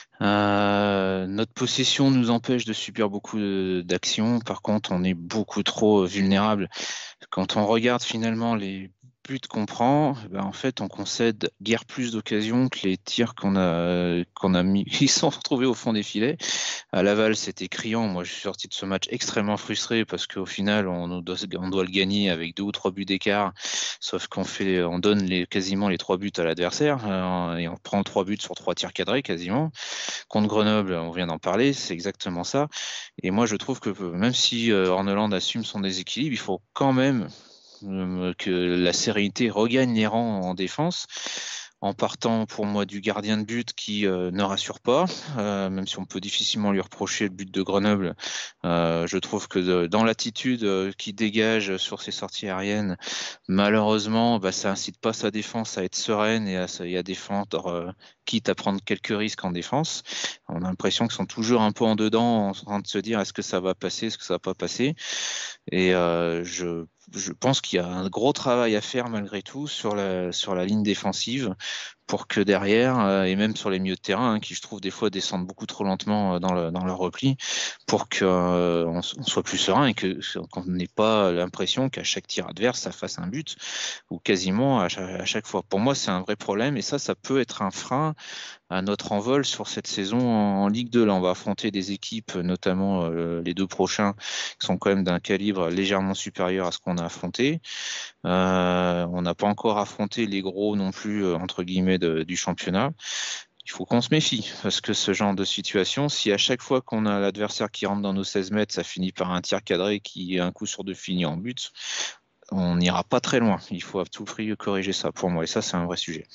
Euh, notre possession nous empêche de subir beaucoup de- d'actions. Par contre, on est beaucoup trop euh, vulnérable. Quand on regarde finalement les buts qu'on prend, eh ben, en fait, on concède guère plus d'occasions que les tirs qu'on a qu'on a mis. Ils sont retrouvés au fond des filets. À Laval, c'était criant. Moi, je suis sorti de ce match extrêmement frustré parce qu'au final, on nous doit, on doit le gagner avec deux ou trois buts d'écart. Sauf qu'on fait, on donne les, quasiment les trois buts à l'adversaire euh, et on prend trois buts sur trois tirs cadrés quasiment. Contre Grenoble, on vient d'en parler, c'est exactement ça. Et moi, je trouve que même si euh, Orneland assume son déséquilibre, il faut quand même euh, que la sérénité regagne les rangs en défense, en partant pour moi du gardien de but qui euh, ne rassure pas, euh, même si on peut difficilement lui reprocher le but de Grenoble. Euh, je trouve que de, dans l'attitude euh, qu'il dégage sur ses sorties aériennes, malheureusement, bah, ça incite pas sa défense à être sereine et à, et à défendre, euh, quitte à prendre quelques risques en défense. On a l'impression qu'ils sont toujours un peu en dedans, en train de se dire est-ce que ça va passer, est-ce que ça va pas passer. Et euh, je, je pense qu'il y a un gros travail à faire malgré tout sur la, sur la ligne défensive pour que derrière, euh, et même sur les milieux de terrain, hein, qui je trouve des fois descendent beaucoup trop lentement euh, dans, le, dans leur repli, pour qu'on euh, on soit plus serein et que, qu'on n'ait pas l'impression qu'à chaque tir adverse, ça fasse un but, ou quasiment à chaque, à chaque fois. Pour moi, c'est un vrai problème et ça, ça peut être un frein à notre envol sur cette saison en Ligue deux. Là, on va affronter des équipes, notamment euh, les deux prochains, qui sont quand même d'un calibre légèrement supérieur à ce qu'on a affronté. Euh, on n'a pas encore affronté les gros non plus, euh, entre guillemets, de, du championnat. Il faut qu'on se méfie, parce que ce genre de situation, si à chaque fois qu'on a l'adversaire qui rentre dans nos seize mètres, ça finit par un tir cadré qui, un coup sur deux, finit en but, on n'ira pas très loin. Il faut à tout prix corriger ça pour moi, et ça, c'est un vrai sujet.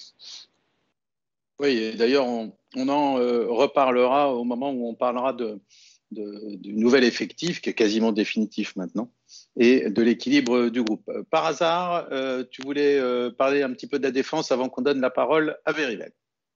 Oui, et d'ailleurs, on, on en euh, reparlera au moment où on parlera de, de, du nouvel effectif, qui est quasiment définitif maintenant, et de l'équilibre du groupe. Euh, Par hasard, euh, tu voulais euh, parler un petit peu de la défense avant qu'on donne la parole à Verivel.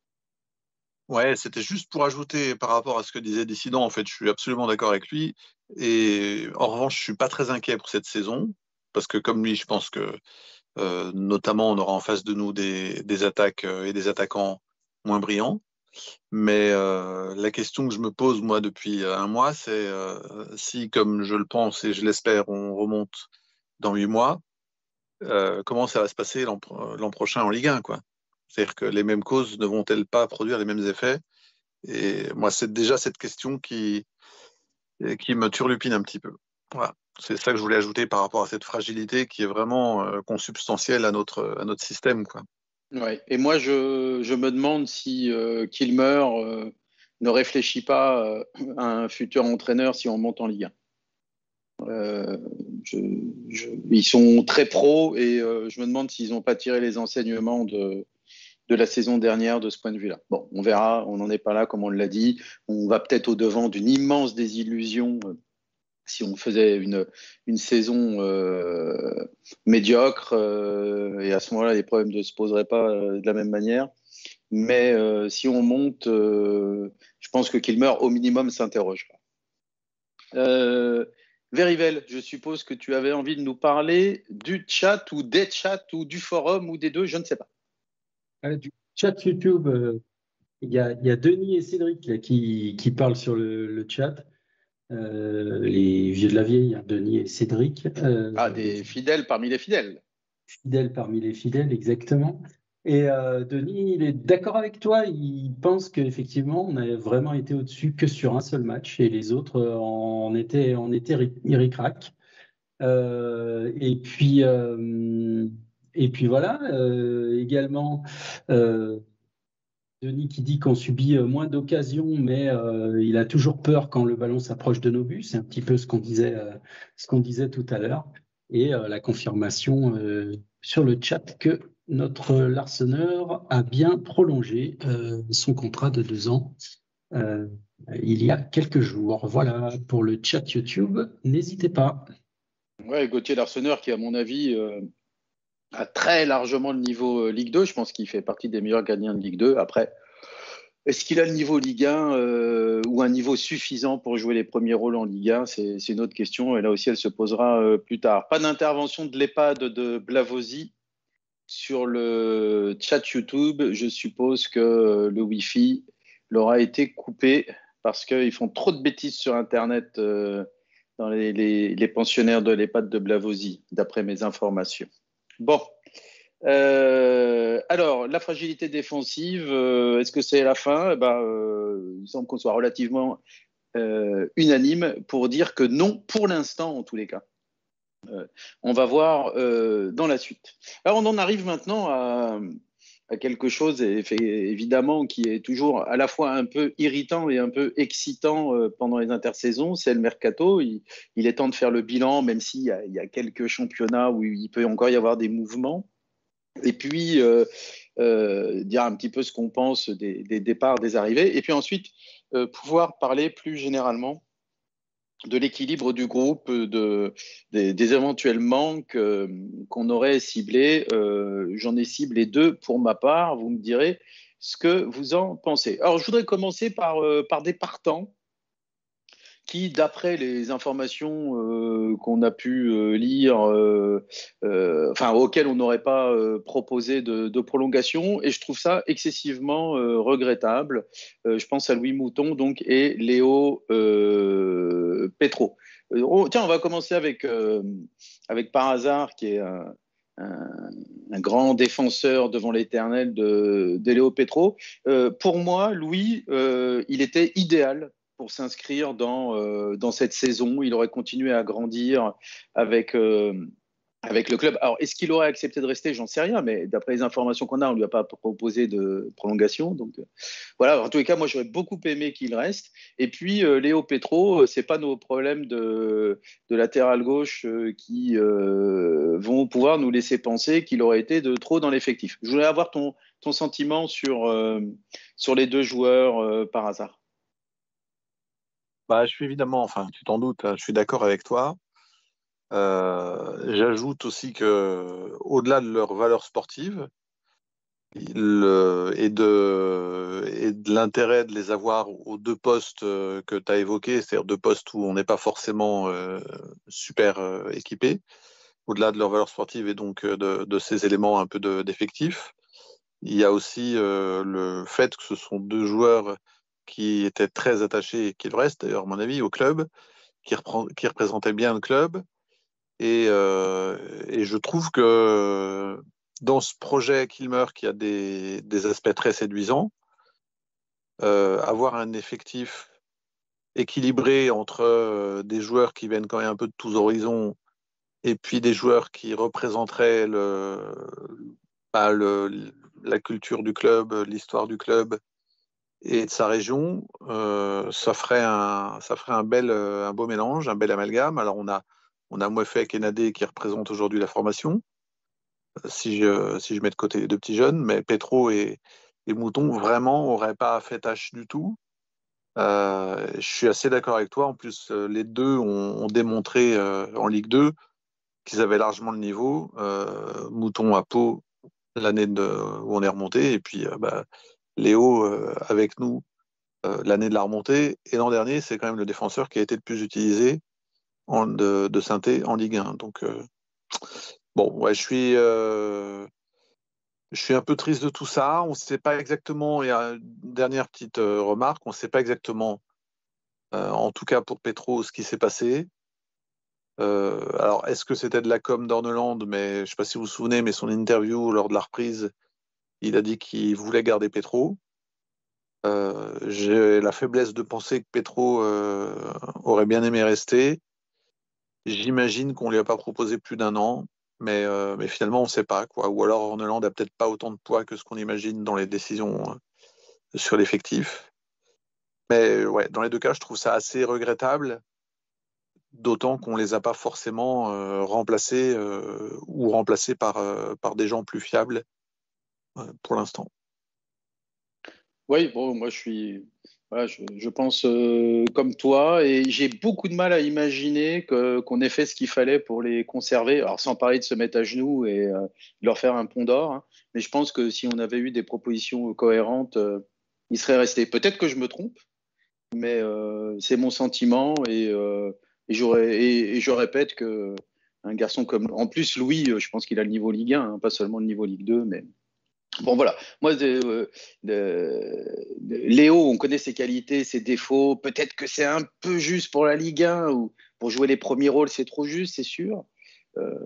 Ouais, c'était juste pour ajouter par rapport à ce que disait Dissident. En fait, je suis absolument d'accord avec lui. Et en revanche, je suis pas très inquiet pour cette saison. Parce que comme lui, je pense que euh, notamment, on aura en face de nous des, des attaques euh, et des attaquants moins brillants. Mais euh, la question que je me pose, moi, depuis un mois, c'est euh, si, comme je le pense et je l'espère, on remonte dans huit mois, euh, comment ça va se passer l'an, l'an prochain en Ligue un, quoi. C'est-à-dire que les mêmes causes ne vont-elles pas produire les mêmes effets? Et moi, c'est déjà cette question qui, qui me turlupine un petit peu. Voilà. C'est ça que je voulais ajouter par rapport à cette fragilité qui est vraiment euh, consubstantielle à notre, à notre système, quoi. Ouais. Et moi, je, je me demande si euh, Kilmer euh, ne réfléchit pas euh, à un futur entraîneur si on monte en Ligue un. Euh, je, je, ils sont très pros et euh, je me demande s'ils n'ont pas tiré les enseignements de, de la saison dernière de ce point de vue-là. Bon, on verra, on n'en est pas là, comme on l'a dit. On va peut-être au-devant d'une immense désillusion euh, si on faisait une, une saison euh, médiocre euh, et à ce moment-là, les problèmes ne se poseraient pas euh, de la même manière. Mais euh, si on monte, euh, je pense que Kilmer, au minimum, s'interroge. Euh, Verivel, je suppose que tu avais envie de nous parler du chat ou des chats ou du forum ou des deux, je ne sais pas. Euh, du chat YouTube, euh, il y, a, il y a Denis et Cédric là, qui, qui parlent sur le, le chat. Euh, les vieux de la vieille, hein, Denis et Cédric. Euh, Ah, des fidèles parmi les fidèles. Fidèles parmi les fidèles, exactement. Et euh, Denis, il est d'accord avec toi. Il pense qu'effectivement, on a vraiment été au-dessus que sur un seul match et les autres euh, en étaient, en étaient ric-rac. Euh, et puis, euh, et puis voilà. Euh, également, euh, Denis qui dit qu'on subit euh, moins d'occasions, mais euh, il a toujours peur quand le ballon s'approche de nos buts. C'est un petit peu ce qu'on disait, euh, ce qu'on disait tout à l'heure. Et euh, la confirmation euh, sur le chat que notre Larseneur a bien prolongé euh, son contrat de deux ans euh, il y a quelques jours. Voilà pour le chat YouTube. N'hésitez pas. Ouais, Gauthier Larseneur, qui, à mon avis, euh, a très largement le niveau euh, Ligue deux. Je pense qu'il fait partie des meilleurs gardiens de Ligue deux. Après, est-ce qu'il a le niveau Ligue un euh, ou un niveau suffisant pour jouer les premiers rôles en Ligue un? C'est, c'est une autre question. Et là aussi, elle se posera euh, plus tard. Pas d'intervention de l'EHPAD de Blavosi sur le chat YouTube. Je suppose que euh, le Wi-Fi leur a été coupé parce qu'ils font trop de bêtises sur Internet euh, dans les, les, les pensionnaires de l'EHPAD de Blavosi, d'après mes informations. Bon. Euh, alors, la fragilité défensive, euh, est-ce que c'est la fin? Eh ben, euh, il semble qu'on soit relativement euh, unanime pour dire que non, pour l'instant, en tous les cas. Euh, on va voir euh, dans la suite. Alors, on en arrive maintenant à, à quelque chose, évidemment, qui est toujours à la fois un peu irritant et un peu excitant euh, pendant les intersaisons, c'est le mercato. Il, il, est temps de faire le bilan, même s'il y a, il y a quelques championnats où il peut encore y avoir des mouvements. Et puis, euh, euh, dire un petit peu ce qu'on pense des, des départs, des arrivées. Et puis ensuite, euh, pouvoir parler plus généralement de l'équilibre du groupe, de, des, des éventuels manques euh, qu'on aurait ciblés. Euh, j'en ai ciblé deux pour ma part. Vous me direz ce que vous en pensez. Alors, je voudrais commencer par, euh, par des partants qui, d'après les informations euh, qu'on a pu euh, lire, euh, euh, enfin auxquelles on n'aurait pas euh, proposé de, de prolongation, et je trouve ça excessivement euh, regrettable. Euh, je pense à Louis Mouton donc et Léo euh, Petro. Euh, oh, tiens, on va commencer avec euh, avec Par hasard, qui est un, un, un grand défenseur devant l'Éternel de, de Léo Petro. Euh, pour moi, Louis, euh, il était idéal pour s'inscrire dans, euh, dans cette saison. Il aurait continué à grandir avec, euh, avec le club. Alors, est-ce qu'il aurait accepté de rester? J'en sais rien, mais d'après les informations qu'on a, on ne lui a pas proposé de prolongation. Donc, euh, voilà. En tous les cas, moi, j'aurais beaucoup aimé qu'il reste. Et puis, euh, Léo Petro, ce n'est pas nos problèmes de, de latéral gauche euh, qui euh, vont pouvoir nous laisser penser qu'il aurait été de trop dans l'effectif. Je voulais avoir ton, ton sentiment sur, euh, sur les deux joueurs euh, par hasard. Bah, je suis évidemment, enfin, tu t'en doutes, hein, je suis d'accord avec toi. Euh, j'ajoute aussi que, au-delà de leur valeur sportive le, et de, et de l'intérêt de les avoir aux deux postes que tu as évoqués, c'est-à-dire deux postes où on n'est pas forcément euh, super euh, équipé, au-delà de leur valeur sportive et donc de, de ces éléments un peu de, d'effectifs, il y a aussi euh, le fait que ce sont deux joueurs qui étaient très attachés, et qui le restent d'ailleurs, à mon avis, au club, qui, reprend, qui représentaient bien le club Et, euh, et je trouve que dans ce projet Kilmer, qui a des, des aspects très séduisants, euh, avoir un effectif équilibré entre euh, des joueurs qui viennent quand même un peu de tous horizons et puis des joueurs qui représenteraient le, bah, le, la culture du club, l'histoire du club et de sa région, euh, ça ferait un, ça ferait un bel, un beau mélange, un bel amalgame. Alors on a, on a Mouefek et Nadé qui représentent aujourd'hui la formation, si je, si je mets de côté les deux petits jeunes, mais Petro et, et Mouton vraiment n'auraient pas fait tâche du tout. Euh, je suis assez d'accord avec toi. En plus, euh, les deux ont, ont démontré euh, en Ligue deux qu'ils avaient largement le niveau. Euh, Mouton à Pau, l'année de, où on est remonté, et puis euh, bah, Léo euh, avec nous euh, l'année de la remontée. Et l'an dernier, c'est quand même le défenseur qui a été le plus utilisé en, de, de Saint-Étienne en Ligue un. Donc, euh, bon, ouais, je suis, euh, je suis un peu triste de tout ça. On ne sait pas exactement, et une dernière petite euh, remarque, on ne sait pas exactement, euh, en tout cas pour Petro, ce qui s'est passé. Euh, alors, est-ce que c'était de la com d'Orneland? Mais je ne sais pas si vous vous souvenez, mais son interview lors de la reprise, il a dit qu'il voulait garder Petro. Euh, j'ai la faiblesse de penser que Petro euh, aurait bien aimé rester. J'imagine qu'on ne lui a pas proposé plus d'un an, mais, euh, mais finalement, on ne sait pas, quoi. Ou alors, Orneland n'a peut-être pas autant de poids que ce qu'on imagine dans les décisions euh, sur l'effectif. Mais ouais, dans les deux cas, je trouve ça assez regrettable, d'autant qu'on ne les a pas forcément euh, remplacés euh, ou remplacés par, euh, par des gens plus fiables euh, pour l'instant. Oui, bon, moi je suis, voilà, je, je pense euh, comme toi et j'ai beaucoup de mal à imaginer que, qu'on ait fait ce qu'il fallait pour les conserver. Alors sans parler de se mettre à genoux et euh, de leur faire un pont d'or, hein, mais je pense que si on avait eu des propositions cohérentes, euh, ils seraient restés. Peut-être que je me trompe, mais euh, c'est mon sentiment et, euh, et, j'aurais, et, et je répète que un garçon comme, en plus Louis, euh, je pense qu'il a le niveau Ligue un, hein, pas seulement le niveau Ligue deux, mais bon, voilà. Moi, de, de- de- Léo, on connaît ses qualités, ses défauts. Peut-être que c'est un peu juste pour la Ligue un ou pour jouer les premiers rôles, c'est trop juste, c'est sûr. Euh,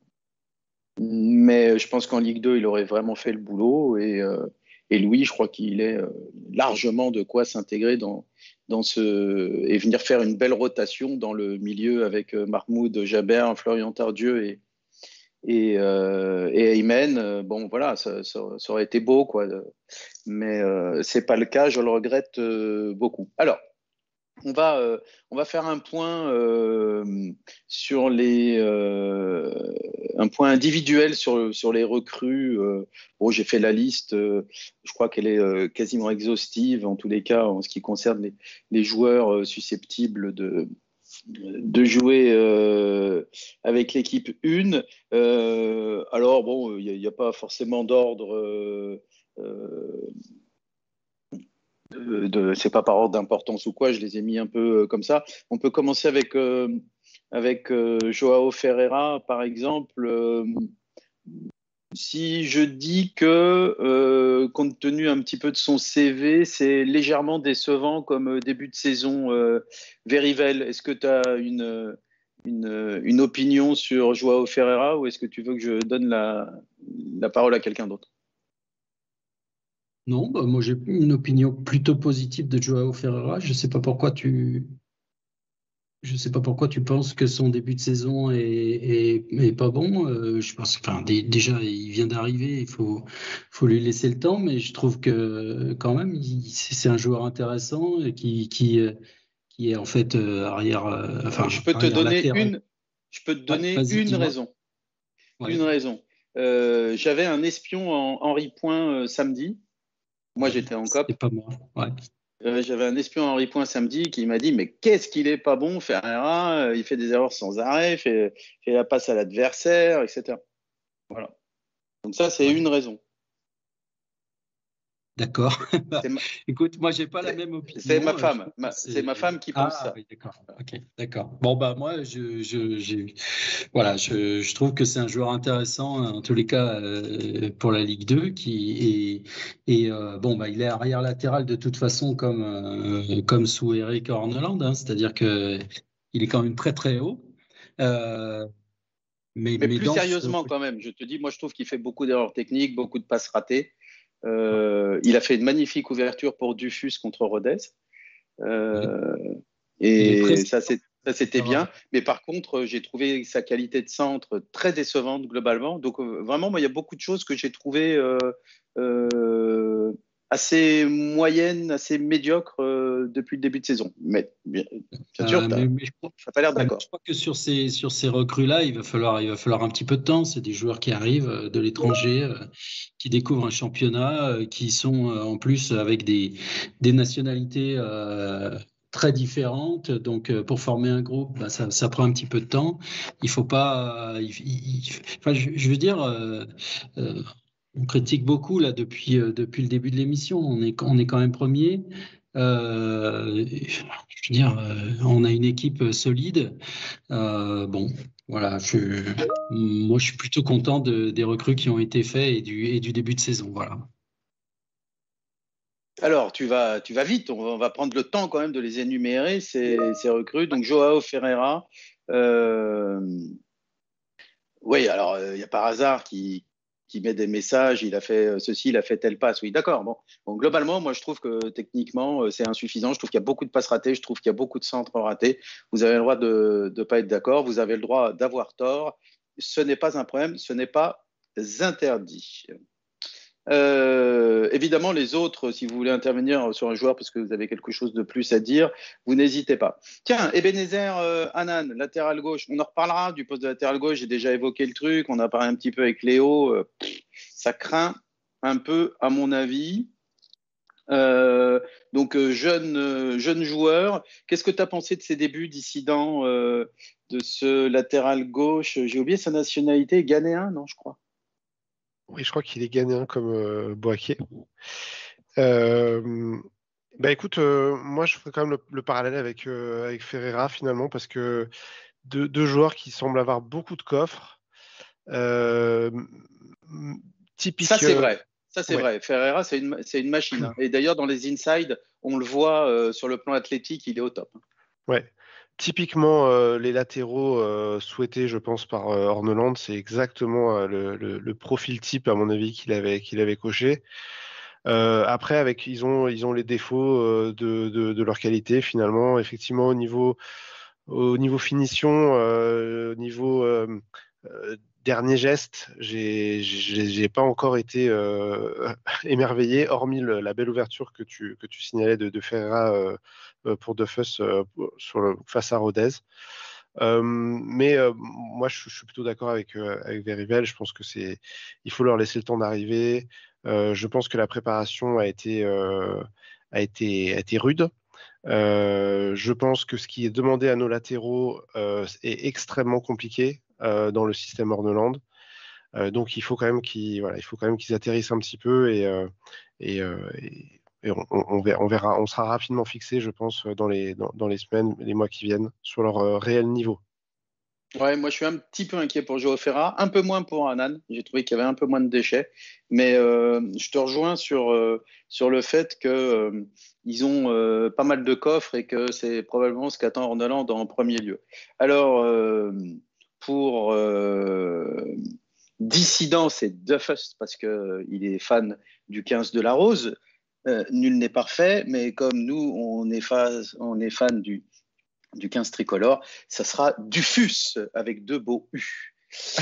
mais je pense qu'en Ligue deux, il aurait vraiment fait le boulot. Et, euh, et Louis, je crois qu'il est euh, largement de quoi s'intégrer dans, dans ce et venir faire une belle rotation dans le milieu avec euh, Mahmoud Jabert, Florian Tardieu et, et, euh, et Aymen, euh, bon voilà, ça, ça, ça aurait été beau, quoi. Mais euh, c'est pas le cas, je le regrette euh, beaucoup. Alors, on va, euh, on va faire un point euh, sur les, euh, un point individuel sur, sur les recrues. Euh, bon, j'ai fait la liste, euh, je crois qu'elle est euh, quasiment exhaustive, en tous les cas, en ce qui concerne les, les joueurs euh, susceptibles de, de jouer euh, avec l'équipe un. Euh, alors, bon, il n'y a, a, pas forcément d'ordre. Euh, euh, de, de, c'est pas par ordre d'importance ou quoi, je les ai mis un peu euh, comme ça. On peut commencer avec, euh, avec euh, Joao Ferreira, par exemple. Euh, si je dis que, euh, compte tenu un petit peu de son C V, c'est légèrement décevant comme début de saison, euh, Verivel, est-ce que tu as une, une, une, opinion sur Joao Ferreira ou est-ce que tu veux que je donne la, la parole à quelqu'un d'autre? Non, bah moi j'ai une opinion plutôt positive de Joao Ferreira. Je ne sais pas pourquoi tu, je sais pas pourquoi tu penses que son début de saison est, est, est pas bon. Euh, je pense, enfin, dé- déjà il vient d'arriver, il faut, faut lui laisser le temps, mais je trouve que quand même il- c'est un joueur intéressant et qui, qui, euh, qui est en fait euh, arrière, euh, enfin je peux te arrière donner latéral. une, je peux te Ouais, donner vas-y, une dis-moi. raison. Ouais. Une raison. Euh, j'avais un espion en Henri Point euh, samedi. Moi, Ouais, j'étais en c'est cop. pas moi. Ouais. Euh, j'avais un espion Henri Point samedi qui m'a dit, mais qu'est-ce qu'il est pas bon, Ferreira, euh, il fait des erreurs sans arrêt, fait, fait la passe à l'adversaire, et cetera. Voilà. Donc ça, c'est Ouais. une raison. D'accord. C'est ma, Écoute, moi, j'ai pas la c'est, même c'est opinion. ma Euh, Je femme. trouve que Ma, c'est ma c'est. femme qui pense Ah ça. oui, d'accord. Ok, d'accord. Bon bah moi, je, je, j'ai, voilà, je, je trouve que c'est un joueur intéressant en tous les cas euh, pour la Ligue deux qui est et euh, bon bah il est arrière latéral de toute façon comme euh, comme sous Eric Horneland, hein, c'est-à-dire que il est quand même très très haut. Euh, Mais, Mais mais plus dans ce- sérieusement quand même, je te dis, moi je trouve qu'il fait beaucoup d'erreurs techniques, beaucoup de passes ratées. Euh, il a fait une magnifique ouverture pour Dufus contre Rodez. Euh, Il est et presque- ça, c'est- ça, c'était Ça va. bien. Mais par contre, j'ai trouvé sa qualité de centre très décevante globalement. Donc euh, vraiment, moi, il y a beaucoup de choses que j'ai trouvées euh, euh, assez moyennes, assez médiocres euh, depuis le début de saison. Mais bien, bien sûr, Euh, tu mais, mais je crois, n'as pas l'air mais d'accord. je crois que sur ces, sur ces recrues-là, il va falloir, il va falloir un petit peu de temps. C'est des joueurs qui arrivent euh, de l'étranger, euh, qui découvrent un championnat, euh, qui sont euh, en plus avec des, des nationalités euh, très différentes. Donc, euh, pour former un groupe, bah, ça, ça prend un petit peu de temps. Il faut pas. euh, il- il- il- enfin, je, je veux dire. euh, euh, on critique beaucoup là depuis, euh, depuis le début de l'émission. On est, on est quand même premier. Euh, je veux dire, euh, on a une équipe solide. Euh, bon, voilà. Je, moi, je suis plutôt content de- des recrues qui ont été faits et du, et du début de saison. Voilà. Alors, tu vas, tu vas vite. On va, on va prendre le temps quand même de les énumérer, ces, ces recrues. Donc, Joao Ferreira. Euh, oui, alors, il y a par hasard qui, qui met des messages. Il a fait euh, ceci, il a fait telle passe. Oui, d'accord. Bon. Bon, globalement, moi, je trouve que techniquement, euh, c'est insuffisant. Je trouve qu'il y a beaucoup de passes ratées. Je trouve qu'il y a beaucoup de centres ratés. Vous avez le droit de ne pas être d'accord. Vous avez le droit d'avoir tort. Ce n'est pas un problème. Ce n'est pas interdit. Euh, évidemment, les autres, si vous voulez intervenir sur un joueur parce que vous avez quelque chose de plus à dire, vous n'hésitez pas. Tiens, Ebenezer euh, Hanan, latéral gauche, on en reparlera du poste de latéral gauche, j'ai déjà évoqué le truc, on a parlé un petit peu avec Léo, euh, ça craint un peu à mon avis. Euh, donc, euh, jeune, euh, jeune joueur, qu'est-ce que tu as pensé de ses débuts dissidents euh, de ce latéral gauche? J'ai oublié sa nationalité, ghanéen, non, je crois. Oui, je crois qu'il est ghanéen comme euh, Boaké. Euh, bah écoute, euh, moi je ferais quand même le, le parallèle avec, euh, avec Ferreira finalement, parce que deux, deux joueurs qui semblent avoir beaucoup de coffres. Euh, m- typique. Ça, c'est euh, vrai. Ça, c'est ouais. vrai. Ferreira, c'est une, c'est une machine. hein. Et d'ailleurs, dans les inside, on le voit euh, sur le plan athlétique, il est au top. hein. Ouais. Typiquement, euh, les latéraux euh, souhaités, je pense, par euh, Horneland, c'est exactement euh, le, le- le profil type, à mon avis, qu'il avait, qu'il avait coché. Euh, après, avec, ils ont, ils ont les défauts euh, de, de, de leur qualité, finalement. Effectivement, au niveau, au niveau finition, euh, au niveau euh, euh, dernier geste, j'ai, j'ai, j'ai pas encore été euh, émerveillé, hormis le- la belle ouverture que tu, que tu signalais de, de Ferreira euh, euh, pour Defus euh, sur le, face à Rodez. Euh, mais euh, moi, je, je suis plutôt d'accord avec, euh, avec Verivel. Je pense que c'est, il faut leur laisser le temps d'arriver. Euh, je pense que la préparation a été, euh, a été, a été rude. Euh, je pense que ce qui est demandé à nos latéraux euh, est extrêmement compliqué euh, dans le système Horneland. Euh, donc il faut quand même qu'ils, voilà, il faut quand même qu'ils atterrissent un petit peu et, euh, et, euh, et- et on, on- on verra, on verra- on sera rapidement fixé, je pense, dans les, dans, dans les semaines, les mois qui viennent, sur leur euh, réel niveau. Ouais, moi, je suis un petit peu inquiet pour Joao Ferreira, un peu moins pour Hanan. J'ai trouvé qu'il y avait un peu moins de déchets. Mais euh, je te rejoins sur, euh, sur le fait qu'ils euh, ils ont euh, pas mal de coffres et que c'est probablement ce qu'attend Horneland en premier lieu. Alors, euh, pour euh, dissident, c'est Duffus parce qu'il est fan du quinze de la Rose. Euh, nul n'est parfait, mais comme nous, on est, fan, on est fan du, du quinze tricolore, ça sera Dufus avec deux beaux U.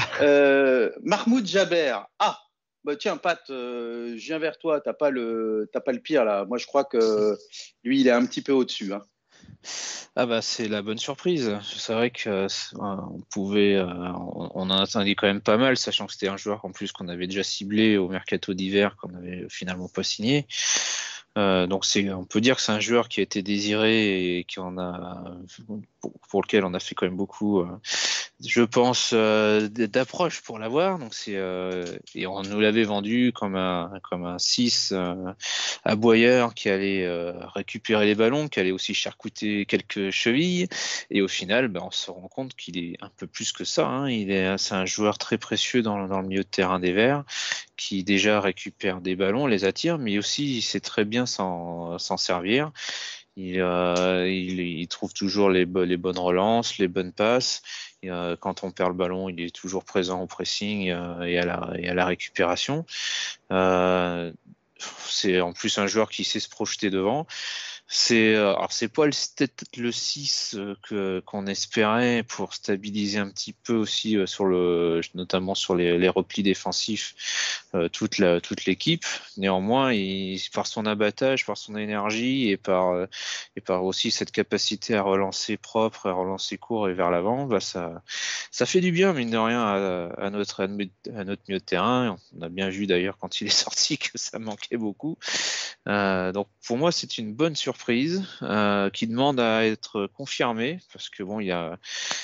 Euh, Mahmoud Jaber, ah, bah tiens, Pat, euh, je viens vers toi, t'as pas, le, t'as pas le pire là. Moi, je crois que lui, il est un petit peu au-dessus. Hein. Ah bah c'est la bonne surprise. C'est vrai que euh, on pouvait, euh, on, on en attendait quand même pas mal, sachant que c'était un joueur en plus qu'on avait déjà ciblé au mercato d'hiver, qu'on avait finalement pas signé. Euh, donc c'est, on peut dire que c'est un joueur qui a été désiré et qui en a, pour, pour lequel on a fait quand même beaucoup, euh, je pense, euh, d'approche pour l'avoir. Donc c'est, euh, et on nous l'avait vendu comme un, comme un six euh, aboyeur qui allait euh, récupérer les ballons, qui allait aussi charcuter quelques chevilles. Et au final, ben, on se rend compte qu'il est un peu plus que ça. Hein. Il est, c'est un joueur très précieux dans, dans le milieu de terrain des Verts, qui déjà récupère des ballons, les attire, mais aussi il sait très bien s'en, s'en servir. Il, euh, il, il trouve toujours les, bo- les bonnes relances, les bonnes passes. Et, euh, quand on perd le ballon, il est toujours présent au pressing euh, et, à la, et à la récupération. Euh, c'est en plus un joueur qui sait se projeter devant. C'est euh, alors c'est pas le, peut-être le six euh, que qu'on espérait pour stabiliser un petit peu aussi euh, sur le notamment sur les, les replis défensifs euh, toute la toute l'équipe. Néanmoins, il, par son abattage, par son énergie et par euh, et par aussi cette capacité à relancer propre, à relancer court et vers l'avant, bah ça ça fait du bien mine de rien à, à notre à notre milieu de terrain. On a bien vu d'ailleurs quand il est sorti que ça manquait beaucoup. Euh, donc pour moi c'est une bonne surprise euh, qui demande à être confirmée parce que bon il y a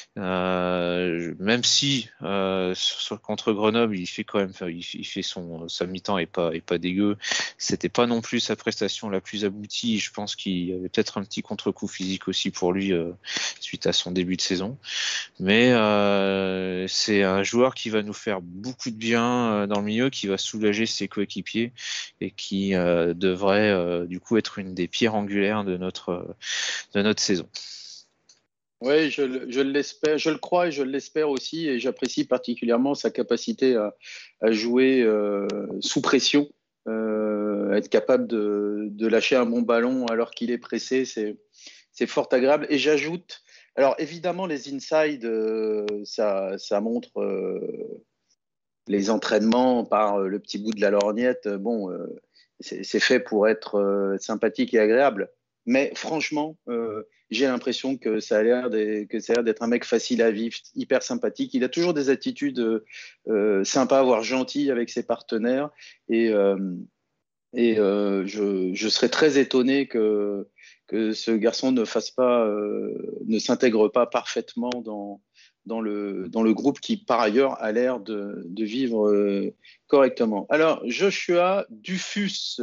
euh, même si euh, sur, contre Grenoble il fait quand même il, il fait son sa mi-temps est pas est pas dégueu, c'était pas non plus sa prestation la plus aboutie. Je pense qu'il y avait peut-être un petit contre-coup physique aussi pour lui euh, suite à son début de saison, mais euh, c'est un joueur qui va nous faire beaucoup de bien euh, dans le milieu, qui va soulager ses coéquipiers et qui euh, devrait euh, du coup être une des pierres angulaires de notre, de notre saison. Oui, je, le- je l'espère, je le crois et je l'espère aussi, et j'apprécie particulièrement sa capacité à, à jouer euh, sous pression, euh, être capable de, de lâcher un bon ballon alors qu'il est pressé, c'est, c'est fort agréable. Et j'ajoute, alors évidemment les inside, euh, ça, ça montre euh, les entraînements par euh, le petit bout de la lorgnette. euh, Bon, euh, c'est c'est fait pour être euh, sympathique et agréable. Mais franchement, euh, j'ai l'impression que ça a l'air des- que ça a l'air d'être un mec facile à vivre, hyper sympathique. Il a toujours des attitudes euh, euh, sympas, voire gentilles avec ses partenaires. Et, euh, et euh, je, je serais très étonné que, que ce garçon ne fasse pas, euh, ne s'intègre pas parfaitement dans, dans le, dans le groupe qui, par ailleurs, a l'air de, de vivre euh, correctement. Alors, Joshua Dufus,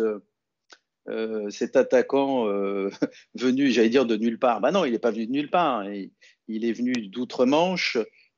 euh, cet attaquant euh, venu, j'allais dire, de nulle part. Bah non, il n'est pas venu de nulle part. Hein. Il, il est venu d'outre-Manche.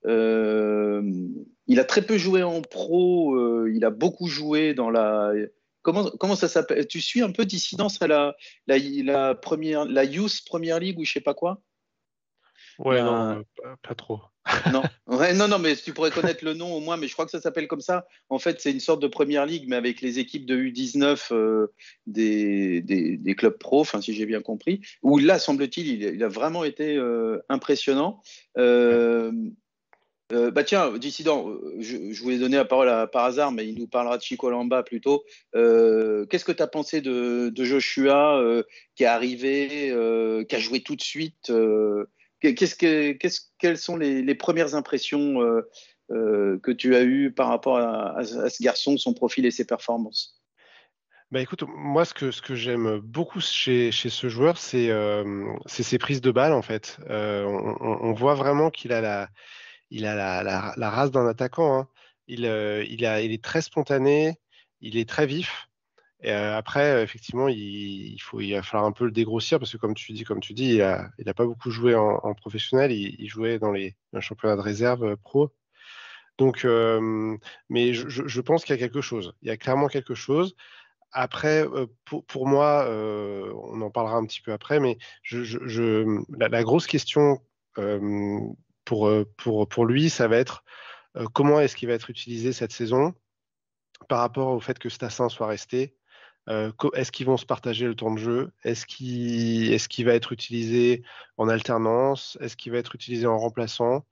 Euh, il a très peu joué en pro. Euh, il a beaucoup joué dans la. Comment, comment ça s'appelle? Tu suis un peu Dissidence à la, la, la première, la Youth Première League ou je sais pas quoi? Il y Ouais, non, a, euh, pas, pas trop. non, ouais, non, non, mais tu pourrais connaître le nom au moins, mais je crois que ça s'appelle comme ça. En fait, c'est une sorte de première ligue, mais avec les équipes de U dix-neuf euh, des, des, des clubs pro, enfin, si j'ai bien compris, où là, semble-t-il, il, il a vraiment été euh, impressionnant. Ouais. Euh, euh, bah tiens, Dissident, euh, je, je voulais donner la parole à, par hasard, mais il nous parlera de Chico Lamba plutôt. Euh, qu'est-ce que tu as pensé de, de Joshua euh, qui est arrivé, euh, qui a joué tout de suite euh, qu'est-ce que, qu'est-ce, quelles sont les, les premières impressions euh, euh, que tu as eues par rapport à, à, à ce garçon, son profil et ses performances? Bah écoute, moi ce que, ce que j'aime beaucoup chez, chez ce joueur, c'est euh, c'est ses prises de balles en fait. Euh, on, on- on voit vraiment qu'il a la, il a la, la, la race d'un attaquant. Hein. Il, euh, il a, il est très spontané, il est très vif. Et euh, après, euh, effectivement, il, il faut, il va falloir un peu le dégrossir parce que comme tu dis, comme tu dis, il a, il a pas beaucoup joué en, en professionnel. Il, il jouait dans les, dans le championnat de réserve euh, pro. Donc, euh, mais je, je- je pense qu'il y a quelque chose. Il y a clairement quelque chose. Après, euh, pour, pour moi, euh, on en parlera un petit peu après, mais je, je- je- la, la grosse question euh, pour, euh, pour, pour lui, ça va être euh, comment est-ce qu'il va être utilisé cette saison par rapport au fait que Stassin soit resté. Euh, co- est-ce qu'ils vont se partager le temps de jeu? Est-ce qu'il est-ce qu'il va être utilisé en alternance? Est-ce qu'il va être utilisé en remplaçant?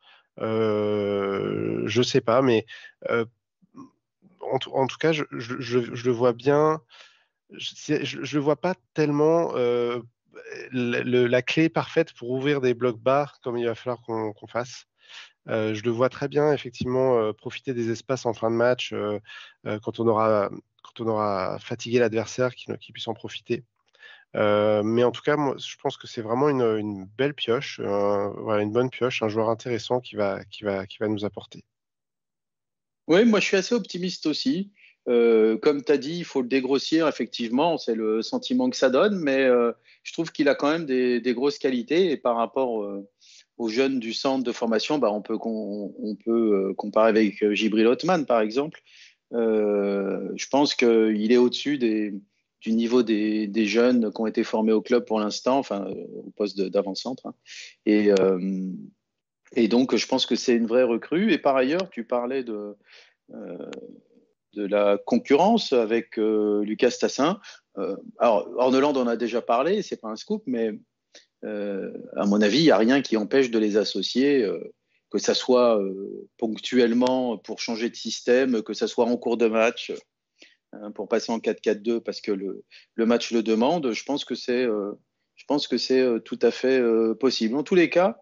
Euh, je sais pas, mais euh, en, tout en tout cas, je, je- je- je le vois bien. Je, c'est- je- je le vois pas tellement euh, le- le- la clé parfaite pour ouvrir des blocs bars comme il va falloir qu'on qu'on fasse. Euh, je le vois très bien effectivement euh, profiter des espaces en fin de match euh, euh, quand on aura quand on aura fatigué l'adversaire, qu'il qu'il puisse en profiter. Euh, mais en tout cas, moi, je pense que c'est vraiment une, une belle pioche, euh, voilà, une bonne pioche, un joueur intéressant qui va, qui va, qui va nous apporter. Oui, moi je suis assez optimiste aussi. Euh, comme tu as dit, il faut le dégrossir, effectivement, c'est le sentiment que ça donne, mais euh, je trouve qu'il a quand même des, des grosses qualités et par rapport euh, aux jeunes du centre de formation, bah, on peut, con- on, peut euh, comparer avec euh, Gibril Othman, par exemple. Euh, je pense qu'il est au-dessus des, du niveau des, des jeunes qui ont été formés au club pour l'instant, enfin au poste d'avant-centre. Hein. Et, euh, et donc, je pense que c'est une vraie recrue. Et par ailleurs, tu parlais de, euh, de la concurrence avec euh, Lucas Tassin. Euh, alors, Orneland, on en a déjà parlé, c'est pas un scoop, mais euh, à mon avis, il n'y a rien qui empêche de les associer, euh, que ça soit euh, ponctuellement pour changer de système, que ça soit en cours de match, hein, pour passer en quatre quatre deux parce que le, le match le demande. Je pense que c'est euh, je pense que c'est euh, tout à fait euh, possible. En tous les cas,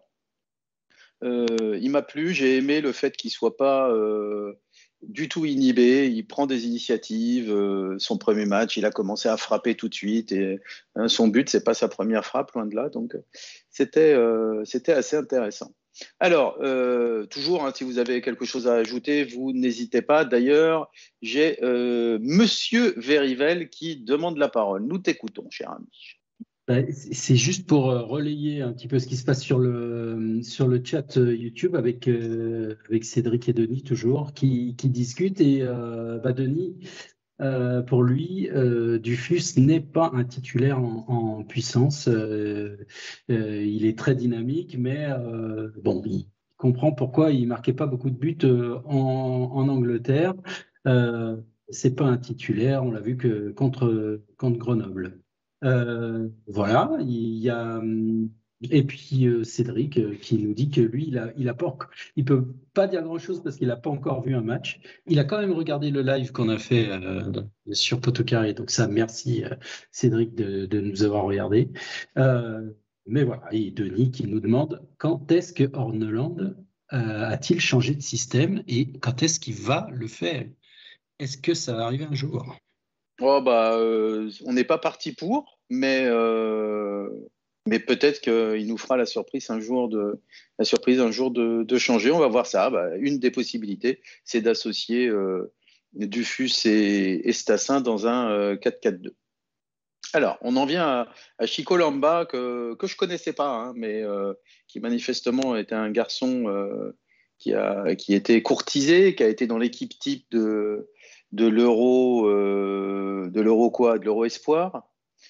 euh, il m'a plu. J'ai aimé le fait qu'il soit pas euh, du tout inhibé. Il prend des initiatives. Euh, son premier match, il a commencé à frapper tout de suite. Et hein, son but, c'est pas sa première frappe, loin de là. Donc, c'était euh, c'était assez intéressant. Alors, euh, toujours, hein, si vous avez quelque chose à ajouter, vous n'hésitez pas. D'ailleurs, j'ai euh, Monsieur Verivel qui demande la parole. Nous t'écoutons, cher ami. C'est juste pour relayer un petit peu ce qui se passe sur le, sur le chat YouTube avec, euh, avec Cédric et Denis, toujours, qui, qui discutent. Et euh, bah Denis, euh, pour lui, euh, Dufus n'est pas un titulaire en, en puissance. Euh, euh, il est très dynamique, mais euh, bon, il comprend pourquoi il ne marquait pas beaucoup de buts en, en Angleterre. Euh, c'est pas un titulaire, on l'a vu que contre, contre Grenoble. Euh, voilà, il y a et puis euh, Cédric euh, qui nous dit que lui, il a, il a pas, il peut pas dire grand-chose parce qu'il n'a pas encore vu un match. Il a quand même regardé le live qu'on a fait euh, sur Potocaré, donc ça, merci euh, Cédric de, de nous avoir regardé. Euh, mais voilà, et Denis qui nous demande quand est-ce que Orneland euh, a-t-il changé de système et quand est-ce qu'il va le faire? Est-ce que ça va arriver un jour? Oh, bah, euh, on n'est pas parti pour, mais, euh, mais peut-être qu'il nous fera la surprise un jour de, la surprise un jour de, de changer. On va voir ça. Bah, une des possibilités, c'est d'associer euh, Dufus et, et Stassin dans un euh, quatre quatre deux. Alors, on en vient à, à Chico Lamba, que, que je connaissais pas, hein, mais euh, qui manifestement était un garçon euh, qui a, qui était courtisé, qui a été dans l'équipe type de, de l'Euro, euh, de l'Euro quoi, de l'Euro Espoir,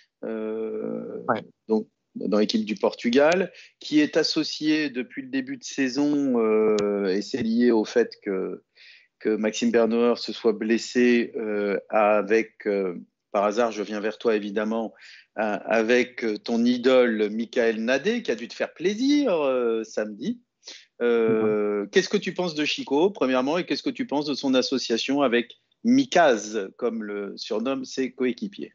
euh, Ouais. donc dans l'équipe du Portugal, qui est associé depuis le début de saison, euh, et c'est lié au fait que que Maxime Bernauer se soit blessé euh, avec, euh, par hasard, je viens vers toi évidemment, euh, avec ton idole Michael Nadé, qui a dû te faire plaisir euh, samedi. Euh, qu'est-ce que tu penses de Chico, premièrement, et qu'est-ce que tu penses de son association avec Mikaz, comme le surnomment ses coéquipiers?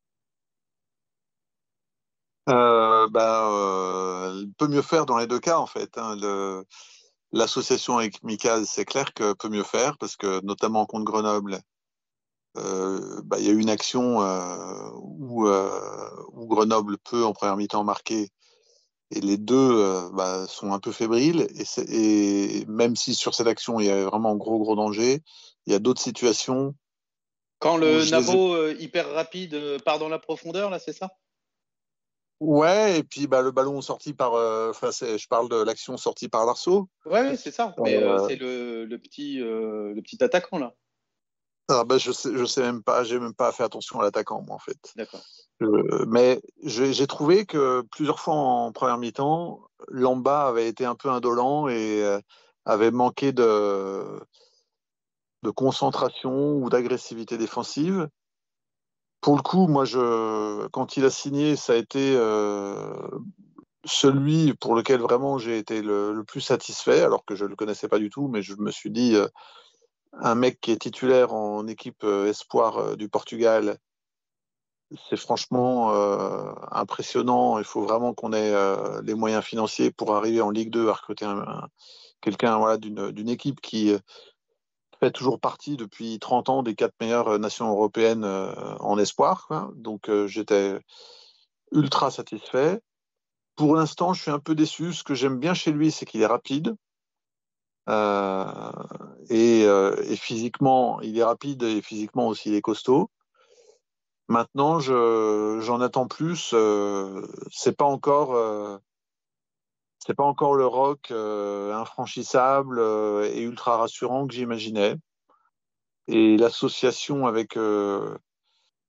Euh, bah, euh, peut mieux faire dans les deux cas, en fait. Hein. Le, l'association avec Mikaz, c'est clair que peut mieux faire, parce que notamment contre Grenoble, euh, bah, il y a eu une action euh, où, euh, où Grenoble peut en première mi-temps marquer, et les deux euh, bah, sont un peu fébriles. Et, c'est, et même si sur cette action, il y a vraiment gros, gros danger, il y a d'autres situations Quand où le je les ai... Nabo euh, hyper rapide euh, part dans la profondeur, là, c'est ça? Ouais, et puis bah, le ballon sorti par... euh, enfin, c'est- je parle de l'action sortie par Larceau. Ouais, ouais, c'est ça. Mais euh, Euh, c'est le, le petit, euh, le petit attaquant, là. ah, bah, je sais, je sais même pas, j'ai même pas fait attention à l'attaquant, moi, en fait. D'accord. Euh, mais j'ai j'ai trouvé que plusieurs fois en première mi-temps, Lamba avait été un peu indolent et euh, avait manqué de, de concentration ou d'agressivité défensive. Pour le coup, moi, je, quand il a signé, ça a été euh, celui pour lequel vraiment j'ai été le, le plus satisfait, alors que je ne le connaissais pas du tout, mais je me suis dit, euh, un mec qui est titulaire en équipe euh, espoir euh, du Portugal, c'est franchement euh, impressionnant. Il faut vraiment qu'on ait euh, les moyens financiers pour arriver en Ligue deux à recruter un, un, quelqu'un voilà, d'une, d'une équipe qui euh, fait toujours partie depuis trente ans des quatre meilleures nations européennes euh, en espoir. Quoi. Donc euh, j'étais ultra satisfait. Pour l'instant, je suis un peu déçu. Ce que j'aime bien chez lui, c'est qu'il est rapide. Euh, et, euh, et physiquement, il est rapide et physiquement aussi, il est costaud. Maintenant, je, j'en attends plus. Euh, c'est pas encore, euh, c'est pas encore le rock euh, infranchissable euh, et ultra rassurant que j'imaginais. Et l'association avec euh,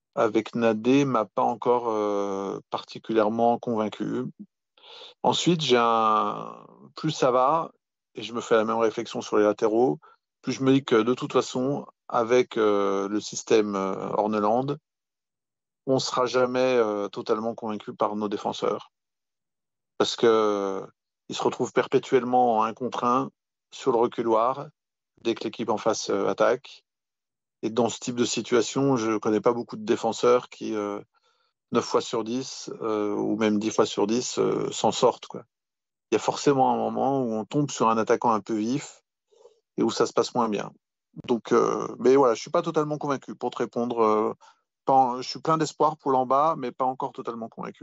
avec Nadé m'a pas encore euh, particulièrement convaincu. Ensuite, j'ai un... plus ça va, et je me fais la même réflexion sur les latéraux, plus je me dis que de toute façon, avec euh, le système euh, Horneland, on ne sera jamais euh, totalement convaincu par nos défenseurs. Parce qu'ils euh, se retrouvent perpétuellement en un contre un sur le reculoir dès que l'équipe en face euh, attaque. Et dans ce type de situation, je ne connais pas beaucoup de défenseurs qui, euh, neuf fois sur dix, euh, ou même dix fois sur dix, euh, s'en sortent, quoi. Il y a forcément un moment où on tombe sur un attaquant un peu vif et où ça se passe moins bien. Donc, euh, mais voilà, je ne suis pas totalement convaincu. Pour te répondre, euh, pas en- je suis plein d'espoir pour Lamba, mais pas encore totalement convaincu.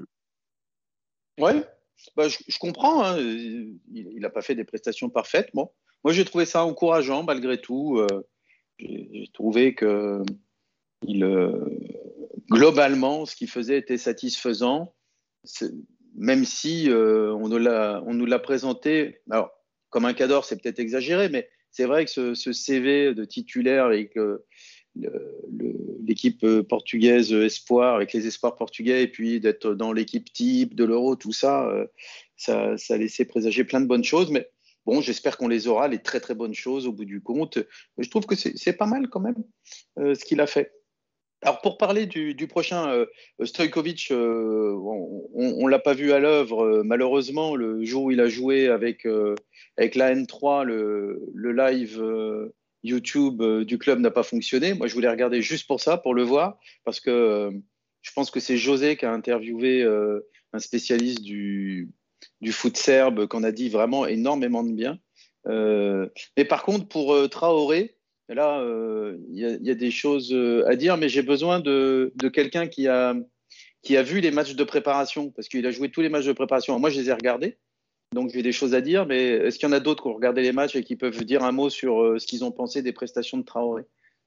Ouais, bah, je, je comprends, hein. Il n'a pas fait des prestations parfaites. Bon, moi, j'ai trouvé ça encourageant malgré tout. Euh, j'ai j'ai trouvé que il, euh, globalement, ce qu'il faisait était satisfaisant. C'est- Même si euh, on nous l'a, on nous l'a présenté, alors comme un cador, c'est peut-être exagéré, mais c'est vrai que ce, ce C V de titulaire avec le- le- le- l'équipe portugaise espoir, avec les espoirs portugais, et puis d'être dans l'équipe type de l'Euro, tout ça, euh, ça, ça laissait présager plein de bonnes choses. Mais bon, j'espère qu'on les aura, les très très bonnes choses au bout du compte. Je trouve que c'est c'est pas mal quand même euh, ce qu'il a fait. Alors pour parler du, du prochain euh, Stojkovic, euh, on ne l'a pas vu à l'œuvre euh, malheureusement le jour où il a joué avec, euh, avec la N trois, le, le live euh, YouTube euh, du club n'a pas fonctionné. Moi je voulais regarder juste pour ça, pour le voir, parce que euh, je pense que c'est José qui a interviewé euh, un spécialiste du, du foot serbe qu'on a dit vraiment énormément de bien. Euh, mais par contre pour euh, Traoré, là, euh, il y, a- il y a des choses euh, à dire, mais j'ai besoin de, de quelqu'un qui a, qui a vu les matchs de préparation, parce qu'il a joué tous les matchs de préparation. Moi, je les ai regardés, donc j'ai des choses à dire, mais est-ce qu'il y en a d'autres qui ont regardé les matchs et qui peuvent dire un mot sur euh, ce qu'ils ont pensé des prestations de Traoré?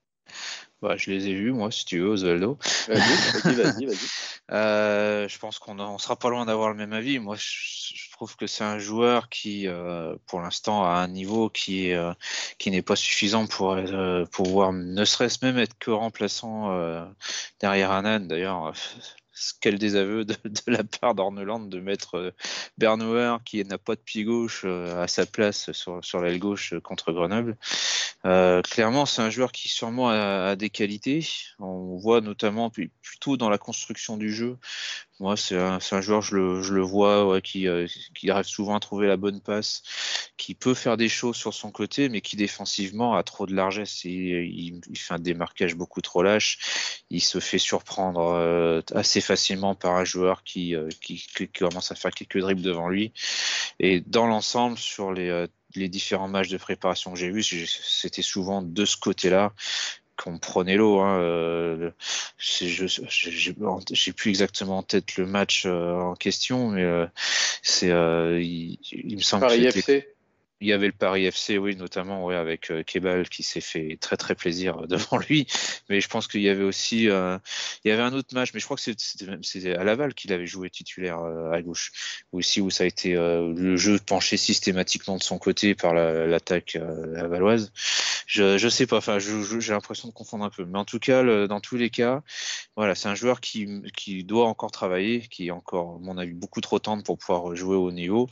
Bah, je les ai vus, moi, si tu veux, Osvaldo. Vas-y, vas-y, vas-y, vas-y. Euh, je pense qu'on on sera pas loin d'avoir le même avis. Moi, je, je trouve que c'est un joueur qui, euh, pour l'instant, a un niveau qui est, euh, qui n'est pas suffisant pour euh, pouvoir, ne serait-ce même être que remplaçant euh, derrière Hanan. D'ailleurs, euh, quel désaveu de, de la part d'Orneland de mettre euh, Bernauer, qui n'a pas de pied gauche, euh, à sa place sur, sur l'aile gauche euh, contre Grenoble. Euh, clairement, c'est un joueur qui sûrement a, a des qualités. On voit notamment puis, plutôt dans la construction du jeu. Moi, c'est un, c'est un joueur, je le, je le vois, ouais, qui, euh, qui arrive souvent à trouver la bonne passe, qui peut faire des choses sur son côté, mais qui défensivement a trop de largesse. Il, il, il fait un démarquage beaucoup trop lâche. Il se fait surprendre euh, assez facilement par un joueur qui, euh, qui, qui commence à faire quelques dribbles devant lui. Et dans l'ensemble, sur les, euh, les différents matchs de préparation que j'ai vus, c'était souvent de ce côté-là qu'on prenait l'eau. Hein. Euh, je j'ai plus exactement en tête le match euh, en question, mais euh, c'est, euh, il, il me semble Paris que c'était F C. il y avait le Paris F C, oui, notamment, ouais, avec euh, Kebal qui s'est fait très très plaisir euh, devant lui. Mais je pense qu'il y avait aussi, euh, il y avait un autre match, mais je crois que c'était, c'était, c'était à Laval qu'il avait joué titulaire euh, à gauche, aussi où ça a été euh, le jeu penché systématiquement de son côté par la, l'attaque euh, lavalloise. Je, je sais pas, enfin, je, je, j'ai l'impression de confondre un peu, mais en tout cas, le, dans tous les cas, voilà, c'est un joueur qui, qui doit encore travailler, qui est encore, à mon avis, beaucoup trop tendre pour pouvoir jouer au niveau.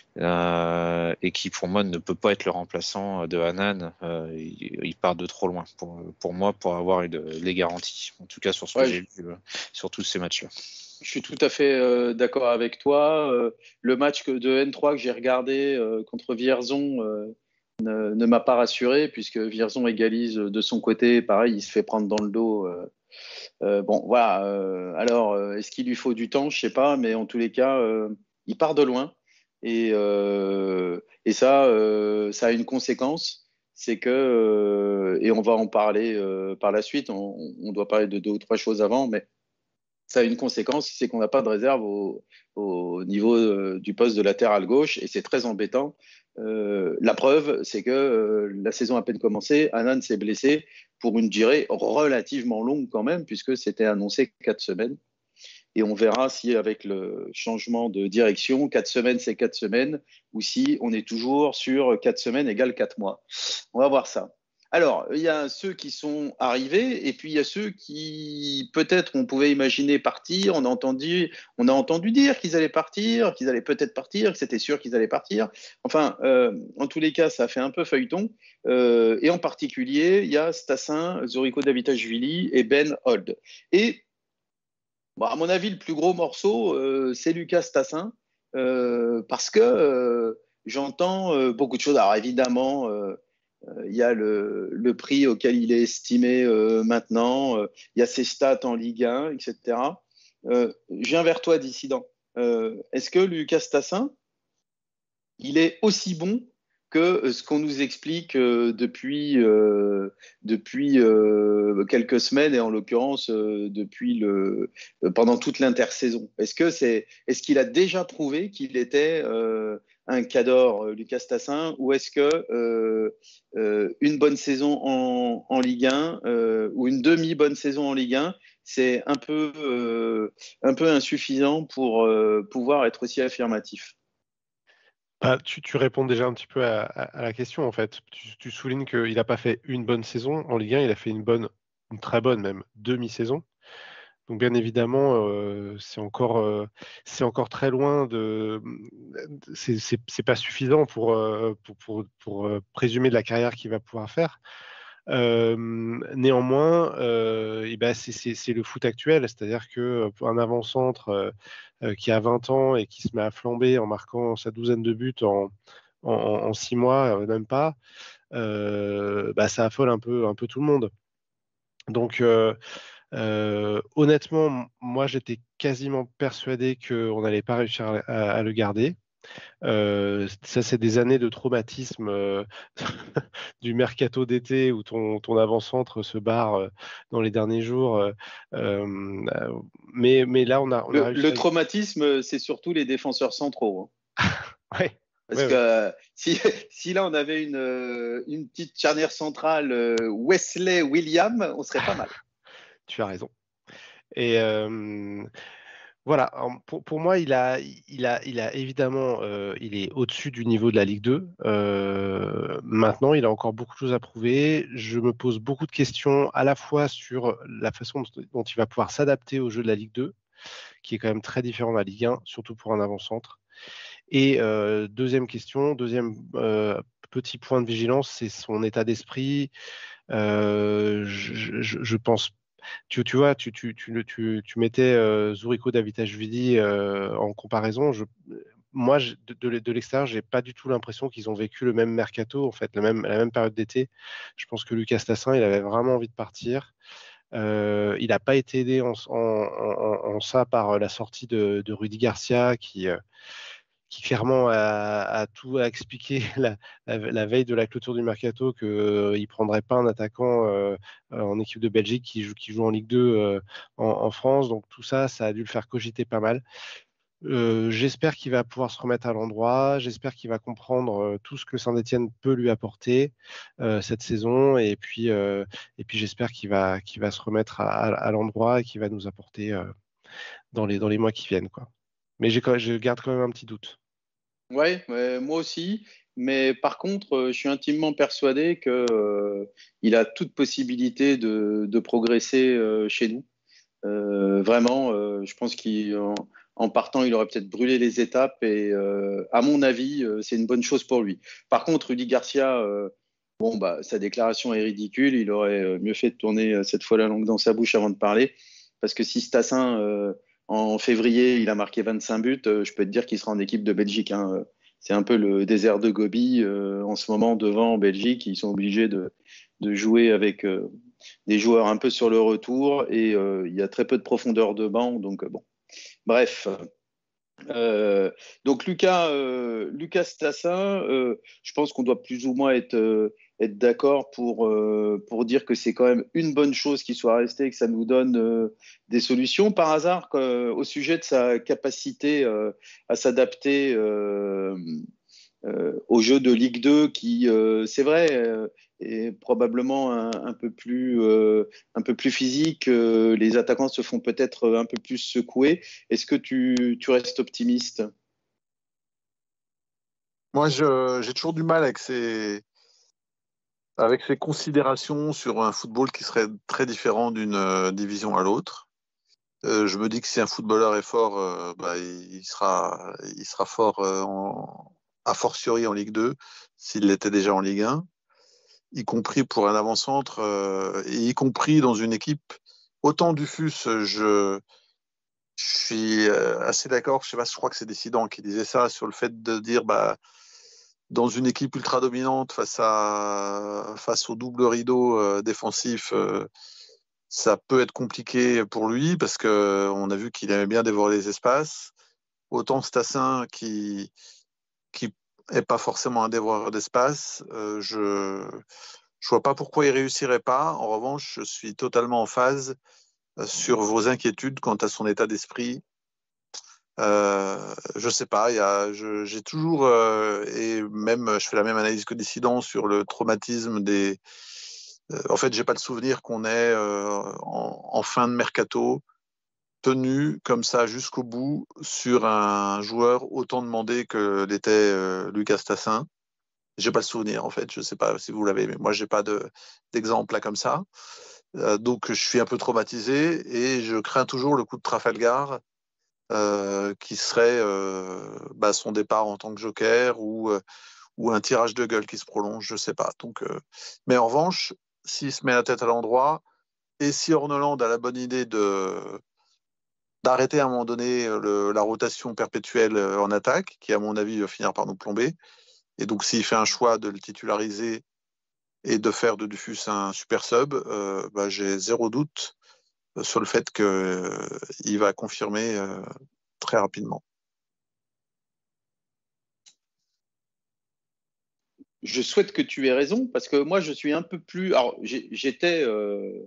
Euh, et qui pour moi ne peut pas être le remplaçant de Hanan. Euh, il, il part de trop loin pour, pour moi pour avoir une, les garanties, en tout cas sur ce que Ouais, j'ai vu euh, sur tous ces matchs-là. je suis tout à fait euh, d'accord avec toi. Euh, le match que, de N trois que j'ai regardé euh, contre Vierzon euh, ne, ne m'a pas rassuré, puisque Vierzon égalise de son côté. Pareil, il se fait prendre dans le dos. Euh, euh, bon, voilà. Euh, alors, euh, est-ce qu'il lui faut du temps? Je sais pas, mais en tous les cas, euh, il part de loin. Et, euh, et ça, euh, ça a une conséquence, c'est que, euh, et on va en parler euh, par la suite, on, on doit parler de deux ou trois choses avant, mais ça a une conséquence, c'est qu'on n'a pas de réserve au, au niveau euh, du poste de latéral gauche, et c'est très embêtant. Euh, la preuve, c'est que euh, la saison a peine commencé, Hanan s'est blessé pour une durée relativement longue quand même, puisque c'était annoncé quatre semaines. Et on verra si avec le changement de direction, quatre semaines c'est quatre semaines, ou si on est toujours sur quatre semaines égale quatre mois. On va voir ça. Alors, il y a ceux qui sont arrivés et puis il y a ceux qui, peut-être, on pouvait imaginer partir. On a entendu, on a entendu dire qu'ils allaient partir, qu'ils allaient peut-être partir, que c'était sûr qu'ils allaient partir. Enfin, euh, en tous les cas, ça a fait un peu feuilleton. Euh, et en particulier, il y a Stassin, Zurico Davitashvili et Ben Holt. Et, bon, à mon avis, le plus gros morceau, euh, c'est Lucas Stassin, euh, parce que euh, j'entends euh, beaucoup de choses. Alors, évidemment, euh, il y a le, le prix auquel il est estimé euh, maintenant, euh, il y a ses stats en Ligue un, et cetera. Euh, je viens vers toi, dissident. Euh, est-ce que Lucas Stassin, il est aussi bon que ce qu'on nous explique euh, depuis, euh, depuis euh, quelques semaines et en l'occurrence euh, depuis le, pendant toute l'intersaison? Est-ce que c'est, est-ce qu'il a déjà prouvé qu'il était euh, un cador, Lucas Stassin, ou est-ce que euh, euh, une bonne saison en, en Ligue un euh, ou une demi-bonne saison en Ligue un, c'est un peu, euh, un peu insuffisant pour euh, pouvoir être aussi affirmatif? Bah, tu, tu réponds déjà un petit peu à, à, à la question, en fait. Tu, tu soulignes qu'il n'a pas fait une bonne saison en Ligue un, il a fait une bonne, une très bonne même, demi-saison. Donc bien évidemment, euh, c'est encore, euh, c'est encore très loin de, c'est, c'est, c'est pas suffisant pour, euh, pour, pour, pour euh, présumer de la carrière qu'il va pouvoir faire. Euh, néanmoins, euh, et ben c'est, c'est, c'est le foot actuel, c'est-à-dire que pour un avant-centre euh, euh, qui a vingt ans et qui se met à flamber en marquant sa douzaine de buts en, en, en six mois, euh, même pas, euh, bah, ça affole un peu, un peu tout le monde. Donc euh, euh, honnêtement, moi j'étais quasiment persuadé qu'on n'allait pas réussir à, à, à le garder. Euh, ça, c'est des années de traumatisme euh, du mercato d'été où ton, ton avant-centre se barre euh, dans les derniers jours. Euh, euh, mais, mais là, on a, on a Le, réussi le à... traumatisme, c'est surtout les défenseurs centraux. Hein. Ouais, Parce ouais, que ouais. euh, si, si là on avait une, euh, une petite charnière centrale euh, Wesley-William, on serait pas mal. Tu as raison. Et euh, voilà, pour, pour moi, il a, il a, il a évidemment, euh, il est au-dessus du niveau de la Ligue deux. Euh, maintenant, il a encore beaucoup de choses à prouver. Je me pose beaucoup de questions à la fois sur la façon dont, dont il va pouvoir s'adapter au jeu de la Ligue deux, qui est quand même très différent de la Ligue un, surtout pour un avant-centre. Et euh, deuxième question, deuxième euh, petit point de vigilance, c'est son état d'esprit. Euh, je, je, je pense tu, tu vois, tu, tu, tu, tu, tu mettais euh, Zurico Davitashvili euh, en comparaison. Je, moi, je, de, de, de l'extérieur, j'ai pas du tout l'impression qu'ils ont vécu le même mercato, en fait, la même, la même période d'été. Je pense que Lucas Stassin, il avait vraiment envie de partir. Euh, il n'a pas été aidé en, en, en, en, ça par la sortie de, de Rudy Garcia, qui, euh, qui clairement a, a tout à expliquer la, la, la veille de la clôture du mercato qu'il euh, ne prendrait pas un attaquant euh, en équipe de Belgique qui joue, qui joue en Ligue deux euh, en, en France. Donc tout ça, ça a dû le faire cogiter pas mal. Euh, j'espère qu'il va pouvoir se remettre à l'endroit. J'espère qu'il va comprendre euh, tout ce que Saint-Etienne peut lui apporter euh, cette saison. Et puis, euh, et puis j'espère qu'il va, qu'il va se remettre à, à, à l'endroit et qu'il va nous apporter euh, dans, les, dans les mois qui viennent, quoi. Mais j'ai, je garde quand même un petit doute. Ouais, ouais, moi aussi. Mais par contre, euh, je suis intimement persuadé qu'il euh, a toute possibilité de, de progresser euh, chez nous. Euh, vraiment, euh, je pense qu'en en partant, il aurait peut-être brûlé les étapes et, euh, à mon avis, euh, c'est une bonne chose pour lui. Par contre, Rudy Garcia, euh, bon, bah, sa déclaration est ridicule. Il aurait euh, mieux fait de tourner euh, cette fois la langue dans sa bouche avant de parler. Parce que si Stassin, euh, en février, il a marqué vingt-cinq buts, euh, je peux te dire qu'il sera en équipe de Belgique. Hein. C'est un peu le désert de Gobi euh, en ce moment devant en Belgique. Ils sont obligés de, de jouer avec euh, des joueurs un peu sur le retour et euh, il y a très peu de profondeur de banc. Donc, euh, bon. Bref. Euh, donc, Lucas, euh, Lucas Stassin, euh, je pense qu'on doit plus ou moins être, euh, être d'accord pour, euh, pour dire que c'est quand même une bonne chose qu'il soit resté et que ça nous donne euh, des solutions. Par hasard, euh, au sujet de sa capacité euh, à s'adapter. Euh, euh, au jeu de Ligue deux qui, euh, c'est vrai, euh, est probablement un, un peu plus, euh, un peu plus physique. Euh, les attaquants se font peut-être un peu plus secouer. Est-ce que tu, tu restes optimiste? Moi, je, j'ai toujours du mal avec ces, avec ses considérations sur un football qui serait très différent d'une euh, division à l'autre. Euh, je me dis que si un footballeur est fort, euh, bah, il sera, il sera fort euh, en, a fortiori en Ligue deux, s'il l'était déjà en Ligue un, y compris pour un avant-centre, euh, et y compris dans une équipe. Autant Dufus, je, je suis assez d'accord, je sais pas, je crois que c'est Décidant qui disait ça, sur le fait de dire, bah, dans une équipe ultra dominante face, à, face au double rideau euh, défensif, euh, ça peut être compliqué pour lui parce qu'on a vu qu'il aimait bien dévorer les espaces. Autant Stassin qui qui est pas forcément un dévoreur d'espace, euh, je je vois pas pourquoi il réussirait pas. En revanche, je suis totalement en phase sur vos inquiétudes quant à son état d'esprit. Euh, je sais pas, il y a, je, j'ai toujours euh, et même je fais la même analyse que Dissident sur le traumatisme des. Euh, en fait, j'ai pas le souvenir qu'on ait euh, en, en fin de mercato tenu comme ça jusqu'au bout sur un joueur autant demandé que l'était euh, Lucas Tassin. J'ai pas le souvenir en fait, je sais pas si vous l'avez, mais moi j'ai pas de, d'exemple là comme ça. Euh, donc je suis un peu traumatisé et je crains toujours le coup de Trafalgar euh, qui serait euh, bah, son départ en tant que joker ou, euh, ou un tirage de gueule qui se prolonge, je sais pas. Donc, euh... mais en revanche, s'il se met la tête à l'endroit et si Orneland a la bonne idée de d'arrêter à un moment donné le, la rotation perpétuelle en attaque, qui à mon avis va finir par nous plomber, et donc s'il fait un choix de le titulariser et de faire de Dufus un super sub, euh, bah, j'ai zéro doute sur le fait qu'il euh, va confirmer euh, très rapidement. Je souhaite que tu aies raison, parce que moi, je suis un peu plus... Alors, j'étais... Euh...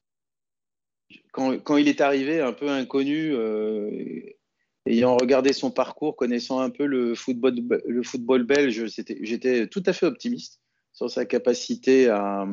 Quand, quand il est arrivé, un peu inconnu, euh... ayant regardé son parcours, connaissant un peu le football, le football belge, j'étais tout à fait optimiste sur sa capacité à,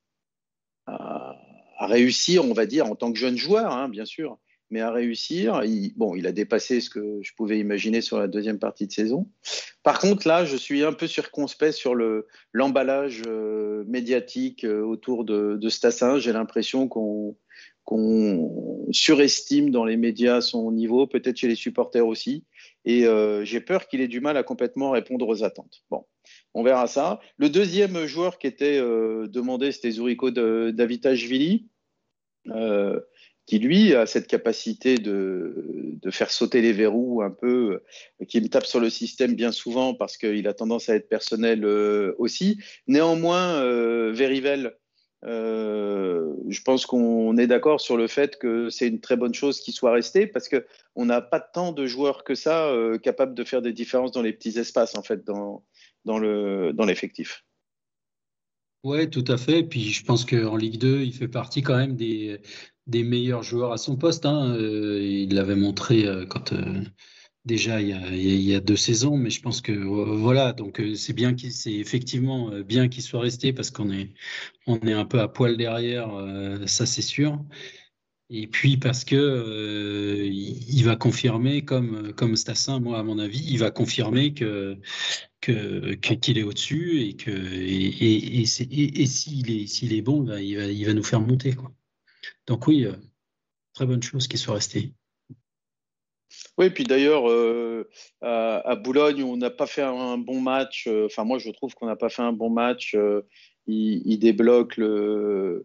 à, à réussir, on va dire, en tant que jeune joueur, hein, bien sûr, mais à réussir. Il, bon, il a dépassé ce que je pouvais imaginer sur la deuxième partie de saison. Par contre, là, je suis un peu circonspect sur le, l'emballage euh, médiatique euh, autour de, de Stassin. J'ai l'impression qu'on qu'on surestime dans les médias son niveau, peut-être chez les supporters aussi. Et euh, j'ai peur qu'il ait du mal à complètement répondre aux attentes. Bon, on verra ça. Le deuxième joueur qui était euh, demandé, c'était Zuriko Davitashvili, euh, qui lui a cette capacité de, de faire sauter les verrous un peu, euh, qui me tape sur le système bien souvent parce qu'il a tendance à être personnel euh, aussi. Néanmoins, euh, Verivel, Euh, je pense qu'on est d'accord sur le fait que c'est une très bonne chose qu'il soit resté parce qu'on n'a pas tant de joueurs que ça euh, capables de faire des différences dans les petits espaces, en fait, dans, dans, le, dans l'effectif. Ouais, tout à fait. Puis je pense qu'en Ligue deux, il fait partie quand même des, des meilleurs joueurs à son poste, hein. Euh, il l'avait montré euh, quand. Euh, déjà il y, a, il y a deux saisons, mais je pense que euh, voilà, donc euh, c'est bien qu'il, c'est effectivement euh, bien qu'il soit resté parce qu'on est, on est un peu à poil derrière, euh, ça c'est sûr. Et puis parce que euh, il, il va confirmer, comme comme Stassin, moi à mon avis, il va confirmer que que, que qu'il est au-dessus et que et, et, et, c'est, et, et s'il est s'il est bon, ben, il va il va nous faire monter, quoi. Donc oui, euh, très bonne chose qu'il soit resté. Oui, puis d'ailleurs, euh, à, à Boulogne, on n'a pas fait un, un bon match. euh, Enfin, moi, je trouve qu'on n'a pas fait un bon match. euh, il, il débloque le,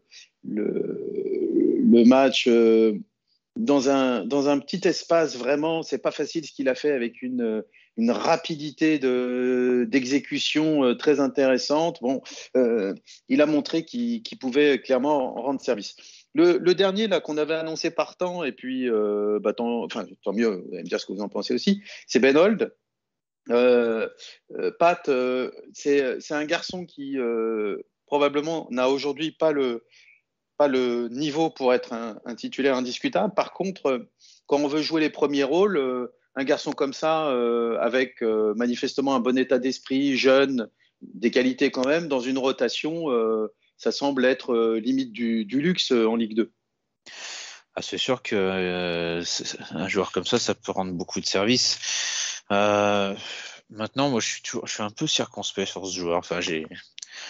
le, le match euh, dans un, dans un petit espace. Vraiment, c'est pas facile ce qu'il a fait avec une, une rapidité de, d'exécution euh, très intéressante. Bon, euh, il a montré qu'il, qu'il pouvait clairement rendre service. Le, le dernier là qu'on avait annoncé partant, et puis euh, bah, tant, enfin, tant mieux, vous allez me dire ce que vous en pensez aussi, c'est Ben Holt. Euh, euh, Pat, euh, c'est, c'est un garçon qui euh, probablement n'a aujourd'hui pas le, pas le niveau pour être un, un titulaire indiscutable. Par contre, euh, quand on veut jouer les premiers rôles, euh, un garçon comme ça, euh, avec euh, manifestement un bon état d'esprit, jeune, des qualités quand même, dans une rotation, euh, ça semble être euh, limite du, du luxe euh, en Ligue deux. Ah, c'est sûr que euh, c'est- un joueur comme ça, ça peut rendre beaucoup de services. Euh, maintenant, moi, je suis, toujours, je suis un peu circonspect sur ce joueur. Enfin, j'ai,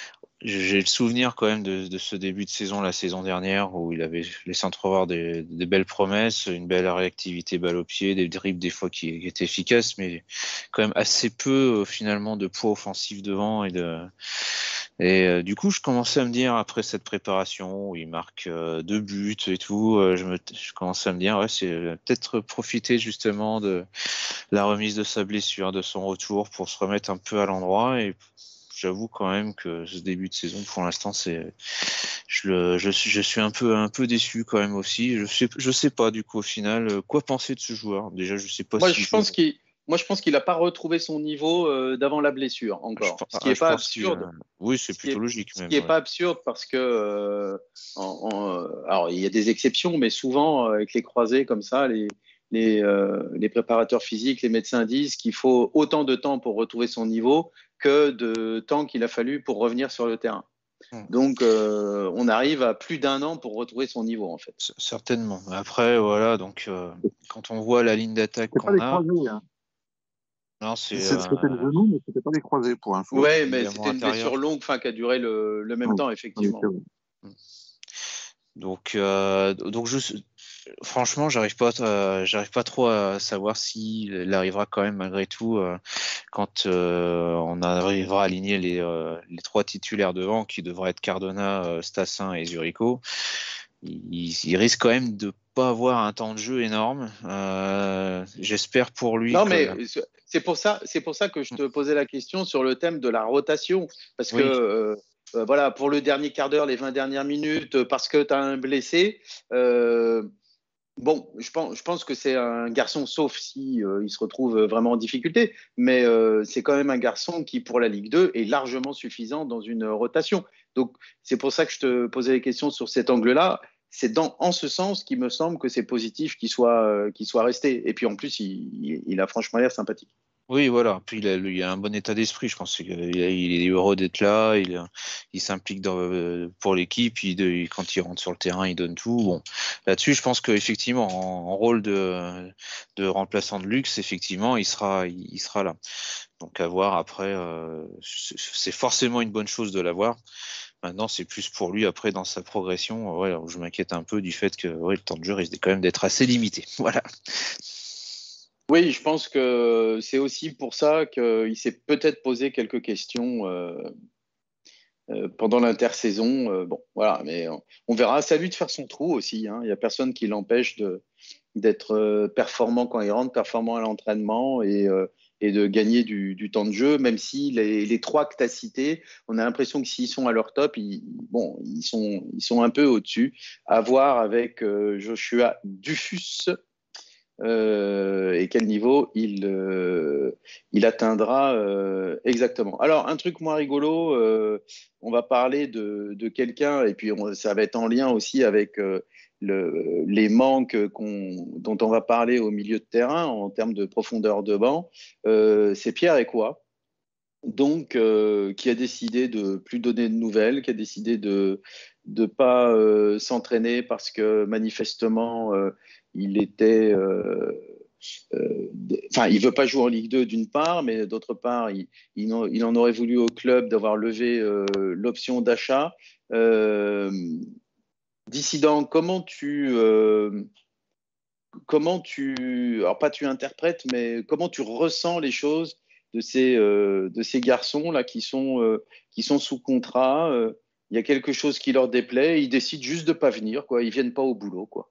j'ai le souvenir quand même de, de ce début de saison la saison dernière où il avait laissé entrevoir des, des belles promesses, une belle réactivité balle au pied, des dribbles des fois qui, qui étaient efficaces, mais quand même assez peu euh, finalement de poids offensif devant et de et euh, du coup je commençais à me dire après cette préparation où il marque euh, deux buts et tout, euh, je me je commençais à me dire ouais c'est euh, peut-être profiter justement de la remise de sa blessure, de son retour pour se remettre un peu à l'endroit et j'avoue quand même que ce début de saison, pour l'instant, c'est, je, le, je, suis, je suis un peu, un peu déçu quand même aussi. Je sais, je sais pas du coup au final quoi penser de ce joueur. Déjà, je sais pas Moi, si je pense qu'il, moi, je pense qu'il n'a pas retrouvé son niveau euh, d'avant la blessure je, encore. Ce qui ah, n'est je pas pense qu'il, absurde. oui, c'est Ce qui plutôt est, logique ce même. qui est Ouais. pas absurde parce que, euh, en, en, alors il y a des exceptions, mais souvent avec les croisés comme ça, les, les, euh, les préparateurs physiques, les médecins disent qu'il faut autant de temps pour retrouver son niveau que de temps qu'il a fallu pour revenir sur le terrain. Hmm. Donc, euh, on arrive à plus d'un an pour retrouver son niveau, en fait. Certainement. Après, voilà, donc euh, quand on voit la ligne d'attaque C'était pas qu'on les a, croisés. Hein. non, c'est C'était euh, le genou, mais c'était pas les croisés pour info. Ouais, mais ligament c'était une intérieur. blessure longue, enfin, qui a duré le, le même Oui. temps, effectivement. Donc, euh, donc je, franchement, j'arrive pas, à, j'arrive pas trop à savoir s'il arrivera quand même malgré tout euh, quand euh, on arrivera à aligner les, euh, les trois titulaires devant, qui devraient être Cardona, euh, Stassin et Zurico. Il, il risque quand même de pas avoir un temps de jeu énorme. Euh, j'espère pour lui Non, que. mais c'est pour ça, c'est pour ça que je te posais la question sur le thème de la rotation, parce que Oui. euh, euh, voilà, pour le dernier quart d'heure, les vingt dernières minutes, parce que tu as un blessé. Euh, Bon, je pense, je pense que c'est un garçon, sauf si euh, il se retrouve vraiment en difficulté, mais euh, c'est quand même un garçon qui, pour la Ligue deux, est largement suffisant dans une rotation. Donc, c'est pour ça que je te posais les questions sur cet angle-là. C'est dans, en ce sens qu'il me semble que c'est positif qu'il soit, euh, qu'il soit resté. Et puis, en plus, il, il a franchement l'air sympathique. Oui, voilà. Puis il a, il a un bon état d'esprit. Je pense qu'il il est heureux d'être là. Il, il s'implique dans, pour l'équipe. Il, il, quand il rentre sur le terrain, il donne tout. Bon, là-dessus, je pense qu'effectivement, en, en rôle de, de remplaçant de luxe, effectivement, il sera, il, il sera là. Donc à voir après, euh, c'est forcément une bonne chose de l'avoir. Maintenant, c'est plus pour lui après dans sa progression. Ouais, où je m'inquiète un peu du fait que ouais, le temps de jeu risque quand même d'être assez limité. Voilà. Oui, je pense que c'est aussi pour ça qu'il s'est peut-être posé quelques questions euh, euh, pendant l'intersaison. Euh, bon, voilà, mais on, on verra. C'est à lui de faire son trou aussi. Hein. Il n'y a personne qui l'empêche de, d'être euh, performant quand il rentre, performant à l'entraînement et, euh, et de gagner du, du temps de jeu, même si les, les trois que tu as cités, on a l'impression que s'ils sont à leur top, ils, bon, ils, sont, ils sont un peu au-dessus. À voir avec euh, Joshua Dufus. Euh, et quel niveau il, euh, il atteindra euh, exactement. Alors, un truc moins rigolo, euh, on va parler de, de quelqu'un, et puis on, ça va être en lien aussi avec euh, le, les manques qu'on, dont on va parler au milieu de terrain en termes de profondeur de banc. Euh, c'est Pierre Ekwa. Donc, euh, qui a décidé de plus donner de nouvelles, qui a décidé de ne pas euh, s'entraîner parce que manifestement, euh, il était. Euh, euh, Enfin, il veut pas jouer en Ligue deux d'une part, mais d'autre part, il, il, en, il en aurait voulu au club d'avoir levé euh, l'option d'achat. Euh, Dissident, comment tu. Euh, comment tu, alors pas tu interprètes, mais comment tu ressens les choses de ces, euh, de ces garçons-là qui sont, euh, qui sont sous contrat. Euh, il y a quelque chose qui leur déplaît, ils décident juste de pas venir, quoi. Ils viennent pas au boulot, quoi.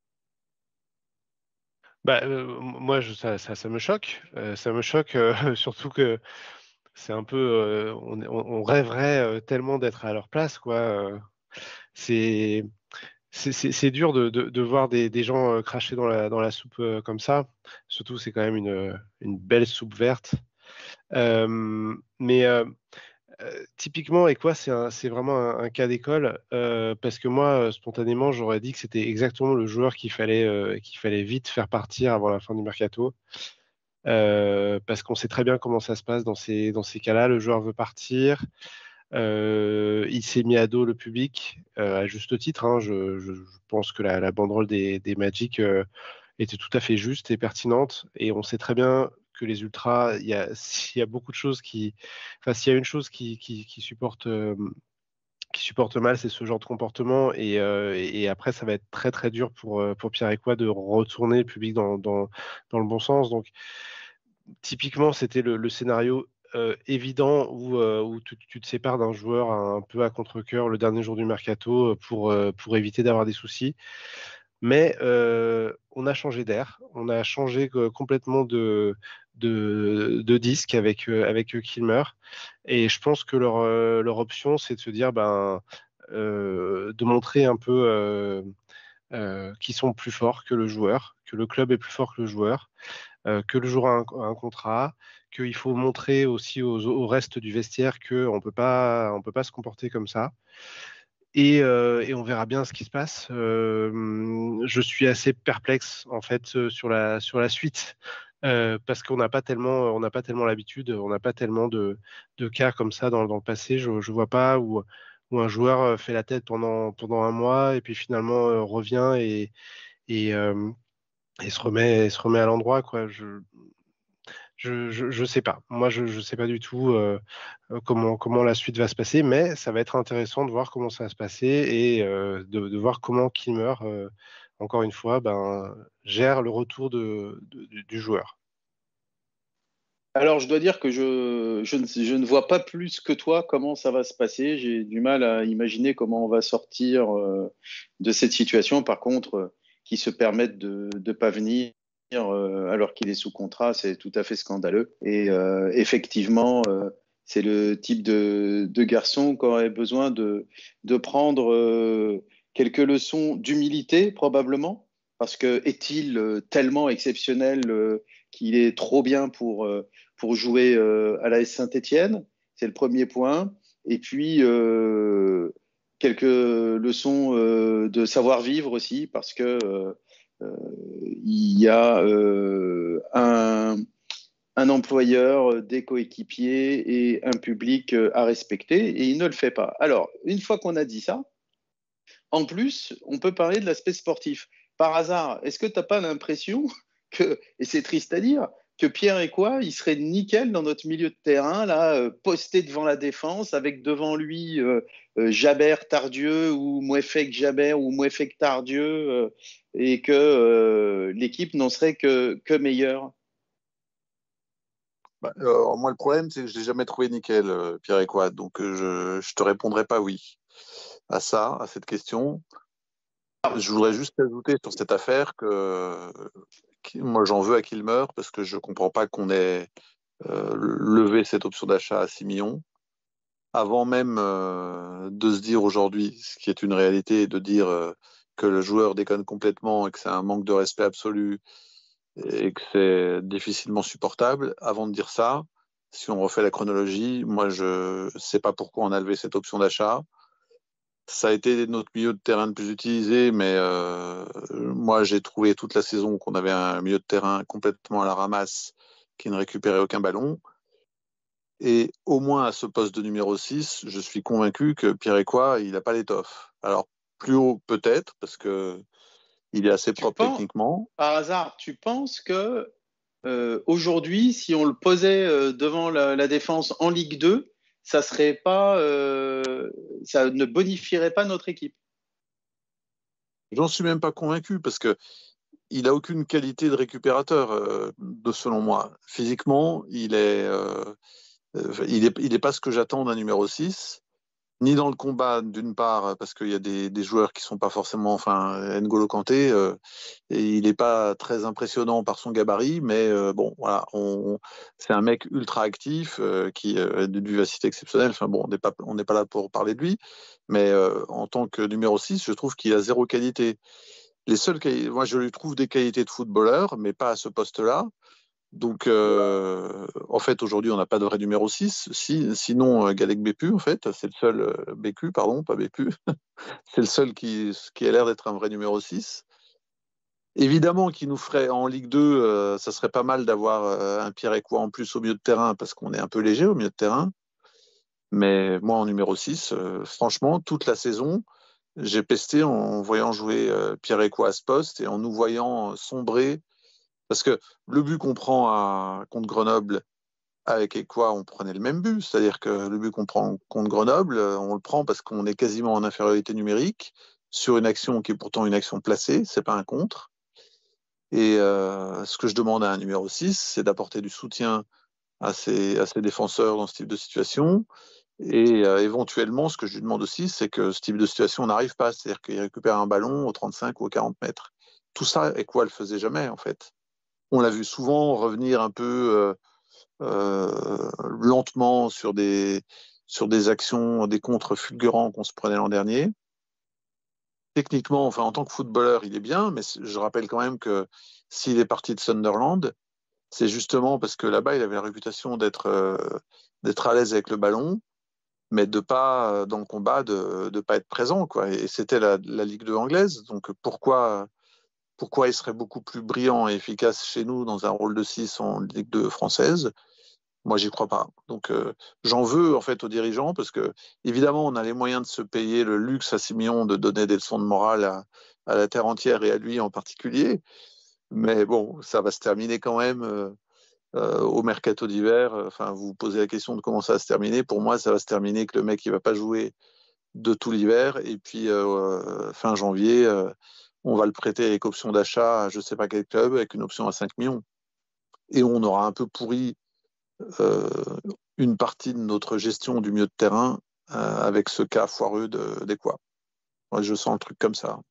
Bah, euh, moi, je, ça, ça, ça me choque. Euh, ça me choque, euh, surtout que c'est un peu, euh, on, on rêverait euh, tellement d'être à leur place, quoi. Euh, c'est, c'est, c'est c'est dur de, de, de voir des, des gens euh, cracher dans la, dans la soupe euh, comme ça. Surtout, c'est quand même une, une belle soupe verte. Euh, mais euh, euh, typiquement, et quoi, c'est un- c'est vraiment un, un cas d'école euh, parce que moi, euh, spontanément, j'aurais dit que c'était exactement le joueur qu'il fallait, euh, qu'il fallait vite faire partir avant la fin du mercato. Euh, parce qu'on sait très bien comment ça se passe dans ces, dans ces cas-là. Le joueur veut partir. Euh, il s'est mis à dos le public, euh, à juste titre. Hein. Je, je- je pense que la, la banderole des, des Magic euh, était tout à fait juste et pertinente. Et on sait très bien que les ultras, il y a, s'il y a beaucoup de choses qui. Enfin, s'il y a une chose qui, qui, qui supporte euh, qui supporte mal, c'est ce genre de comportement. Et, euh, et après, ça va être très très dur pour, pour Pierre-Écois de retourner le public dans, dans, dans le bon sens. Donc, typiquement, c'était le, le scénario euh, évident où, euh, où tu, tu te sépares d'un joueur un peu à contre-cœur le dernier jour du mercato pour, euh, pour éviter d'avoir des soucis. Mais euh, on a changé d'air, on a changé euh, complètement de, de, de disque avec, euh, avec Kilmer. Et je pense que leur, euh, leur option, c'est de se dire, ben, euh, de montrer un peu euh, euh, qu'ils sont plus forts que le joueur, que le club est plus fort que le joueur, euh, que le joueur a un, un contrat, qu'il faut montrer aussi aux, au reste du vestiaire qu'on ne peut pas, on peut pas se comporter comme ça. Et, euh, et on verra bien ce qui se passe. Euh, je suis assez perplexe en fait euh, sur la sur la suite euh, parce qu'on n'a pas tellement on n'a pas tellement l'habitude, on n'a pas tellement de, de cas comme ça dans, dans le passé. Je je vois pas où où un joueur euh, fait la tête pendant pendant un mois et puis finalement euh, revient et et, euh, et se remet et se remet à l'endroit quoi. Je je, je, je sais pas. Moi, je ne sais pas du tout euh, euh, comment, comment la suite va se passer, mais ça va être intéressant de voir comment ça va se passer et euh, de, de voir comment Kilmer, euh, encore une fois, ben, gère le retour de, de- du du joueur. Alors, je dois dire que je, je, ne, je ne vois pas plus que toi comment ça va se passer. J'ai du mal à imaginer comment on va sortir euh, de cette situation. Par contre, euh, qui se permettent de ne pas venir euh, alors qu'il est sous contrat, c'est tout à fait scandaleux. Et euh, effectivement, euh, c'est le type de, de garçon qui aurait besoin de, de prendre euh, quelques leçons d'humilité, probablement. Parce que est-il euh, tellement exceptionnel euh, qu'il est trop bien pour... euh, pour jouer euh, à la S Saint-Étienne. C'est le premier point. Et puis, euh, quelques leçons euh, de savoir-vivre aussi, parce que euh, euh, il y a euh, un, un employeur, des coéquipiers et un public euh, à respecter, et il ne le fait pas. Alors, une fois qu'on a dit ça, en plus, on peut parler de l'aspect sportif. Par hasard, est-ce que tu n'as pas l'impression que, et c'est triste à dire, que Pierre et quoi, il serait nickel dans notre milieu de terrain, là, euh, posté devant la défense, avec devant lui euh, euh, Jabert Tardieu ou Mouefek Jabert ou Mouefek Tardieu, euh, et que euh, l'équipe n'en serait que, que meilleure. Bah, alors, moi, le problème, c'est que je l'ai jamais trouvé nickel, euh, Pierre Écoide. Donc, euh, je, je te répondrai pas oui à ça, à cette question. Je voudrais juste ajouter sur cette affaire que euh, qui- moi, j'en veux à Kilmer parce que je comprends pas qu'on ait euh, levé cette option d'achat à six millions avant même euh, de se dire aujourd'hui, ce qui est une réalité, de dire euh, que le joueur déconne complètement et que c'est un manque de respect absolu et que c'est difficilement supportable. Avant de dire ça, si on refait la chronologie, moi, je ne sais pas pourquoi on a levé cette option d'achat. Ça a été notre milieu de terrain le plus utilisé, mais euh, moi, j'ai trouvé toute la saison qu'on avait un milieu de terrain complètement à la ramasse, qui ne récupérait aucun ballon. Et au moins à ce poste de numéro six, je suis convaincu que Pierre Écois, il n'a pas l'étoffe. Alors, plus haut peut-être, parce que il est assez Tu propre penses, techniquement. par hasard, tu penses que euh, aujourd'hui, si on le posait euh, devant la, la défense en Ligue deux, ça serait pas, euh, ça ne bonifierait pas notre équipe? J'en suis même pas convaincu, parce que il a aucune qualité de récupérateur, euh, de, selon moi. Physiquement, il est, euh, euh, il est, il est pas ce que j'attends d'un numéro six, ni dans le combat, d'une part, parce qu'il y a des, des joueurs qui sont pas forcément, enfin, N'Golo Kanté, euh, et il n'est pas très impressionnant par son gabarit, mais euh, bon, voilà, on, c'est un mec ultra actif euh, qui euh, a d'une vivacité exceptionnelle. Enfin bon, on n'est pas, on n'est pas là pour parler de lui, mais euh, en tant que numéro six, je trouve qu'il a zéro qualité. Les seules qualités, moi je lui trouve des qualités de footballeur, mais pas à ce poste-là. Donc, euh, en fait, aujourd'hui, on n'a pas de vrai numéro six. Si, sinon, euh, Galek Bépu, en fait, c'est le seul, euh, Bécu, pardon, pas Bépu, c'est le seul qui, qui a l'air d'être un vrai numéro six. Évidemment, qui nous ferait en Ligue deux, euh, ça serait pas mal d'avoir euh, un Pierre Écois en plus au milieu de terrain, parce qu'on est un peu léger au milieu de terrain. Mais moi, en numéro six, euh, franchement, toute la saison, j'ai pesté en voyant jouer euh, Pierre Écois à ce poste et en nous voyant sombrer. Parce que le but qu'on prend à, contre Grenoble, avec Ekwa, on prenait le même but. C'est-à-dire que le but qu'on prend contre Grenoble, on le prend parce qu'on est quasiment en infériorité numérique sur une action qui est pourtant une action placée, c'est pas un contre. Et euh, ce que je demande à un numéro six, c'est d'apporter du soutien à ses, à ses défenseurs dans ce type de situation. Et euh, éventuellement, ce que je lui demande aussi, c'est que ce type de situation n'arrive pas. C'est-à-dire qu'il récupère un ballon au trente-cinq ou au quarante mètres. Tout ça, Ekwa le faisait jamais, en fait. On l'a vu souvent revenir un peu euh, euh, lentement sur des, sur des actions, des contres fulgurants qu'on se prenait l'an dernier. Techniquement, enfin, en tant que footballeur, il est bien, mais je rappelle quand même que s'il est parti de Sunderland, c'est justement parce que là-bas, il avait la réputation d'être euh, d'être à l'aise avec le ballon, mais de pas, dans le combat, de ne pas être présent, quoi. Et c'était la, la Ligue deux anglaise, donc pourquoi, pourquoi il serait beaucoup plus brillant et efficace chez nous dans un rôle de six en Ligue deux française? Moi, j'y crois pas. Donc, euh, j'en veux en fait aux dirigeants parce que, évidemment, on a les moyens de se payer le luxe à six millions de donner des leçons de morale à, à la terre entière et à lui en particulier. Mais bon, ça va se terminer quand même euh, euh, au mercato d'hiver. Enfin, vous vous posez la question de comment ça va se terminer. Pour moi, ça va se terminer que le mec, il va pas jouer de tout l'hiver. Et puis, euh, fin janvier, euh, on va le prêter avec option d'achat à je sais pas quel club, avec une option à cinq millions. Et on aura un peu pourri Euh, une partie de notre gestion du milieu de terrain euh, avec ce cas foireux d'Ekwa. Moi, je sens le truc comme ça.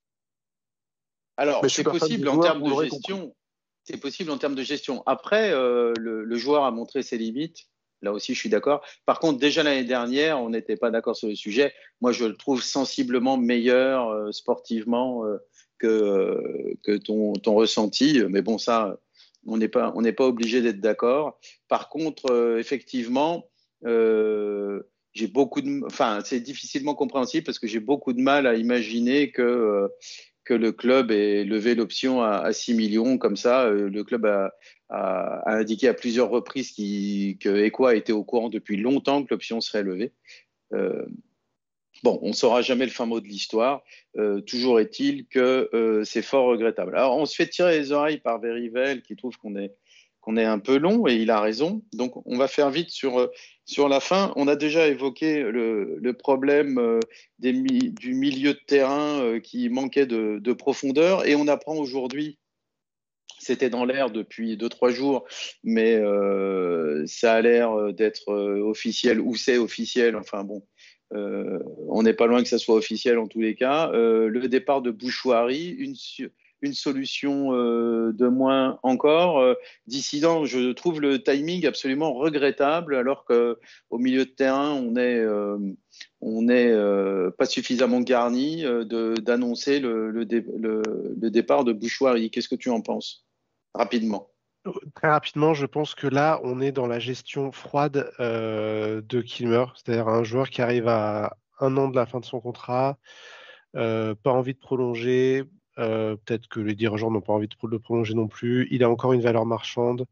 Alors, c'est possible en termes de gestion. C'est possible en termes de gestion. Après, euh, le, le joueur a montré ses limites. Là aussi, je suis d'accord. Par contre, déjà l'année dernière, on n'était pas d'accord sur le sujet. Moi, je le trouve sensiblement meilleur euh, sportivement euh, que, euh, que ton, ton ressenti. Mais bon, ça, on n'est pas, on n'est pas obligé d'être d'accord. Par contre, euh, effectivement, euh, j'ai beaucoup de, enfin, c'est difficilement compréhensible parce que j'ai beaucoup de mal à imaginer que euh, que le club ait levé l'option à, à six millions comme ça. Euh, le club a, a, a indiqué à plusieurs reprises qu que Ekwa était au courant depuis longtemps que l'option serait levée. Euh, Bon, on ne saura jamais le fin mot de l'histoire. Euh, toujours est-il que euh, c'est fort regrettable. Alors, on se fait tirer les oreilles par Verivel qui trouve qu'on est, qu'on est un peu long et il a raison. Donc, on va faire vite sur, sur la fin. On a déjà évoqué le, le problème euh, des, du milieu de terrain euh, qui manquait de, de profondeur et on apprend aujourd'hui. C'était dans l'air depuis deux, trois jours, mais euh, ça a l'air d'être euh, officiel ou c'est officiel. Enfin bon, euh, on n'est pas loin que ça soit officiel en tous les cas. Euh, le départ de Bouchouari, une, une solution euh, de moins encore. Euh, dissident, je trouve le timing absolument regrettable, alors qu'au milieu de terrain, on est, euh, on est euh, pas suffisamment garni euh, d'annoncer le, le, dé, le, le départ de Bouchouari. Qu'est-ce que tu en penses? Rapidement. Très rapidement, je pense que là, on est dans la gestion froide euh, de Kilmer, c'est-à-dire un joueur qui arrive à un an de la fin de son contrat, euh, pas envie de prolonger, euh, peut-être que les dirigeants n'ont pas envie de le prolonger non plus. Il a encore une valeur marchande.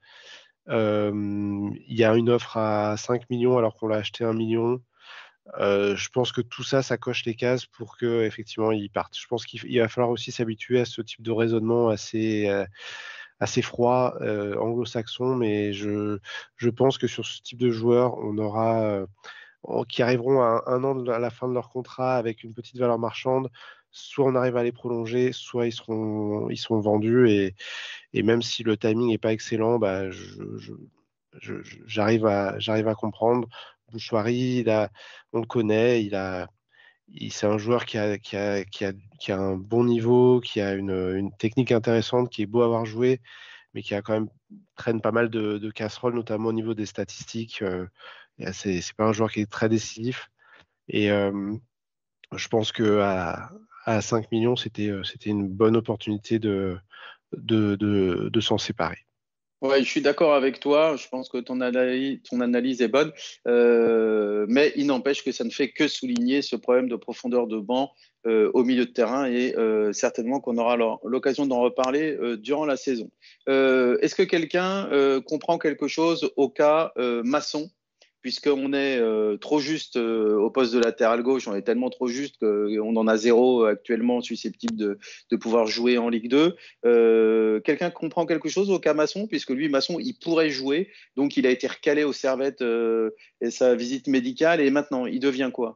Euh, il y a une offre à cinq millions alors qu'on l'a acheté un million. Euh, je pense que tout ça, ça coche les cases pour que effectivement il parte. Je pense qu'il va falloir aussi s'habituer à ce type de raisonnement assez euh, assez froid euh, anglo-saxon, mais je, je pense que sur ce type de joueurs, on aura euh, qui arriveront à un, un an de, à la fin de leur contrat avec une petite valeur marchande. Soit on arrive à les prolonger, soit ils seront, ils sont vendus. Et, et même si le timing n'est pas excellent, bah, je, je, je, j'arrive à, j'arrive à comprendre. Bouchouari, il a, on le connaît, il a, il, c'est un joueur qui a, qui, a, qui, a, qui a un bon niveau, qui a une, une technique intéressante, qui est beau à avoir joué, mais qui a quand même traîne pas mal de, de casseroles, notamment au niveau des statistiques. Euh, c'est, c'est pas un joueur qui est très décisif. Et euh, je pense que à, à cinq millions, c'était, c'était une bonne opportunité de, de, de, de s'en séparer. Ouais, je suis d'accord avec toi. Je pense que ton analyse, ton analyse est bonne. Euh, mais il n'empêche que ça ne fait que souligner ce problème de profondeur de banc euh, au milieu de terrain et euh, certainement qu'on aura l'occasion d'en reparler euh, durant la saison. Euh, est-ce que quelqu'un euh, comprend quelque chose au cas euh, Masson puisqu'on est euh, trop juste euh, au poste de latéral gauche, on est tellement trop juste qu'on en a zéro actuellement susceptible de, de pouvoir jouer en Ligue deux. Euh, quelqu'un comprend quelque chose au cas Masson, puisque lui, Masson, il pourrait jouer, donc il a été recalé aux Servettes euh, et sa visite médicale, et maintenant, il devient quoi?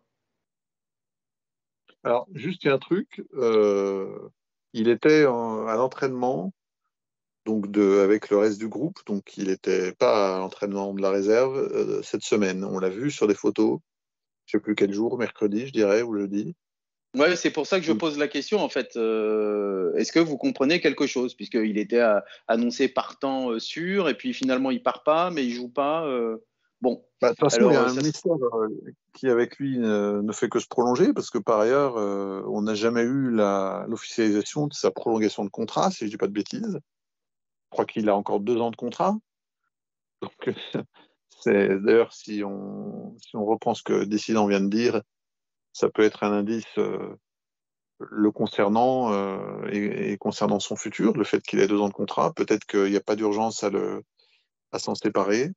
Alors, juste un truc, euh, il était en- à l'entraînement donc de, avec le reste du groupe, donc il n'était pas à l'entraînement de la réserve euh, cette semaine. On l'a vu sur des photos, je ne sais plus quel jour, mercredi, je dirais, ou jeudi. Ouais, c'est pour ça que je pose la question en fait. Euh, est-ce que vous comprenez quelque chose, puisqu'il était à- annoncé partant euh, sûr, et puis finalement il part pas, mais il joue pas. euh, Bon, Bah, de toute façon, il y alors a euh, un ça, mystère euh, qui, avec lui, ne, ne fait que se prolonger, parce que par ailleurs, euh, on n'a jamais eu la- l'officialisation de sa prolongation de contrat, si je ne dis pas de bêtises. Je crois qu'il a encore deux ans de contrat. Donc, c'est d'ailleurs, si on, si on reprend ce que Dissident vient de dire, ça peut être un indice euh, le concernant euh, et, et concernant son futur, le fait qu'il ait deux ans de contrat. Peut-être qu'il n'y a pas d'urgence à, le, à s'en séparer.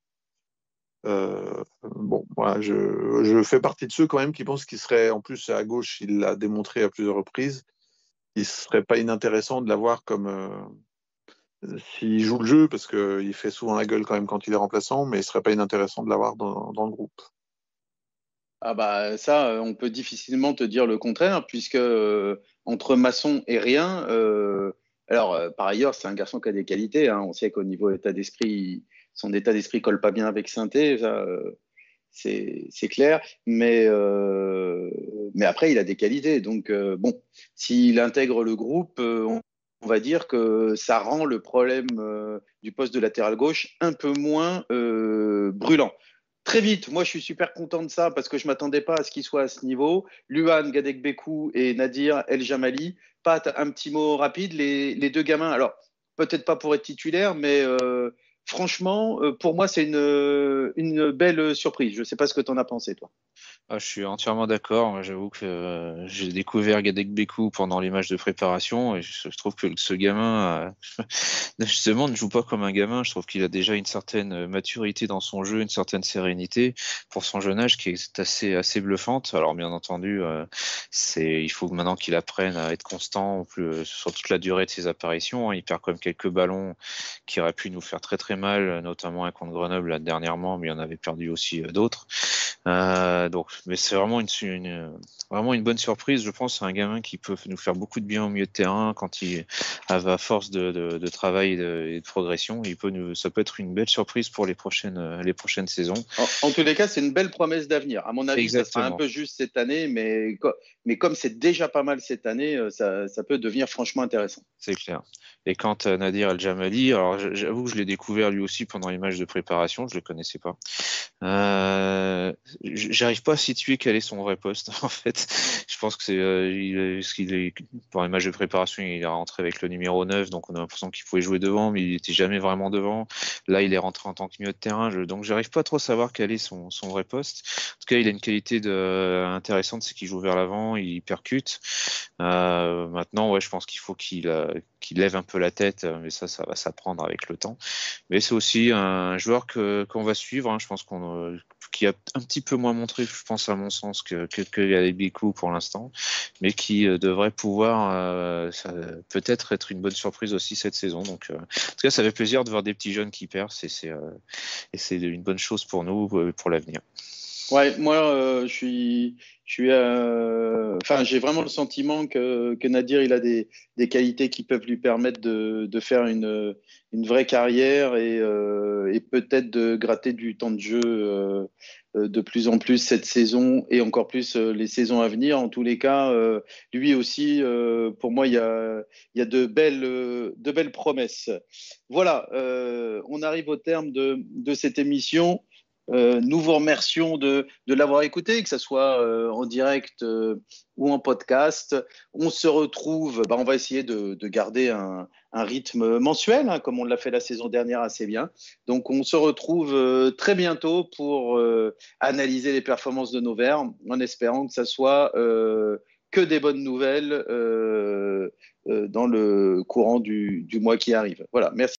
Euh, bon, voilà, je, je fais partie de ceux quand même qui pensent qu'il serait, en plus à gauche, il l'a démontré à plusieurs reprises, il serait pas inintéressant de l'avoir comme euh, s'il joue le jeu, parce qu'il fait souvent la gueule quand même quand il est remplaçant, mais il serait pas inintéressant de l'avoir dans, dans le groupe. ah bah ça, euh, on peut difficilement te dire le contraire, puisque euh, entre Masson et rien. euh, alors euh, par ailleurs, c'est un garçon qui a des qualités, hein. On sait qu'au niveau état d'esprit, son état d'esprit colle pas bien avec Sainté. Ça, euh, c'est c'est clair, mais, euh, mais après, il a des qualités. Donc, euh, bon, s'il intègre le groupe, euh, on, on va dire que ça rend le problème euh, du poste de latéral gauche un peu moins euh, brûlant. Très vite, moi je suis super content de ça parce que je ne m'attendais pas à ce qu'il soit à ce niveau. Luan Gadekbekou et Nadir El Jamali, Pat, un petit mot rapide, les, les deux gamins, alors peut-être pas pour être titulaire, mais euh, franchement, euh, pour moi, c'est une, une belle surprise. Je ne sais pas ce que tu en as pensé, toi. Ah, je suis entièrement d'accord. Moi, j'avoue que euh, j'ai découvert Gadekbekou pendant les matchs de préparation et je, je trouve que ce gamin, euh, justement, ne joue pas comme un gamin. Je trouve qu'il a déjà une certaine maturité dans son jeu, une certaine sérénité pour son jeune âge qui est assez, assez bluffante. Alors, bien entendu, euh, c'est, il faut maintenant qu'il apprenne à être constant plus, sur toute la durée de ses apparitions. Il perd quand même quelques ballons qui auraient pu nous faire très très mal, notamment un contre Grenoble là, dernièrement, mais il en avait perdu aussi euh, d'autres. Euh, donc, mais c'est vraiment une, une, vraiment une bonne surprise. Je pense c'est un gamin qui peut nous faire beaucoup de bien au milieu de terrain quand il à force de, de, de travail et de, et de progression. Il peut nous, ça peut être une belle surprise pour les prochaines, les prochaines saisons. En, en tous les cas, c'est une belle promesse d'avenir. À mon avis, Exactement. Ça sera un peu juste cette année, mais, mais comme c'est déjà pas mal cette année, ça, ça peut devenir franchement intéressant. C'est clair. Et quant à Nadir El Jamali, alors j'avoue que je l'ai découvert lui aussi pendant les matchs de préparation, je ne le connaissais pas. Euh, j'arrive pas à situer quel est son vrai poste en fait. Je pense que c'est euh, il, qu'il est, pour les matchs de préparation, il est rentré avec le numéro neuf, donc on a l'impression qu'il pouvait jouer devant, mais il était jamais vraiment devant. Là, il est rentré en tant que milieu de terrain, je, donc j'arrive pas trop à savoir quel est son, son vrai poste. En tout cas, il a une qualité de, intéressante, c'est qu'il joue vers l'avant, il percute. Euh, maintenant, ouais, je pense qu'il faut qu'il, euh, qu'il lève un peu la tête, mais ça, ça va s'apprendre avec le temps. Mais c'est aussi un joueur que, qu'on va suivre. Hein. Je pense qu'on, euh, qui a un petit peu moins montré, je pense à mon sens, que que, que Gadekbekou pour l'instant, mais qui euh, devrait pouvoir euh, ça, peut-être être une bonne surprise aussi cette saison. Donc, euh, en tout cas, ça fait plaisir de voir des petits jeunes qui percent et c'est, euh, et c'est une bonne chose pour nous euh, pour l'avenir. Ouais, moi, euh, je suis, je suis, euh, enfin, j'ai vraiment le sentiment que, que Nadir, il a des, des qualités qui peuvent lui permettre de, de faire une, une vraie carrière et, euh, et peut-être de gratter du temps de jeu euh, de plus en plus cette saison et encore plus euh, les saisons à venir. En tous les cas, euh, lui aussi, euh, pour moi, il y a, il y a de belles, de belles promesses. Voilà, euh, on arrive au terme de, de cette émission. Euh, nous vous remercions de, de l'avoir écouté, que ce soit euh, en direct euh, ou en podcast. On se retrouve, bah, on va essayer de, de garder un, un rythme mensuel, hein, comme on l'a fait la saison dernière assez bien. Donc on se retrouve euh, très bientôt pour euh, analyser les performances de nos Verts, en espérant que ça soit euh, que des bonnes nouvelles euh, euh, dans le courant du, du mois qui arrive. Voilà, merci.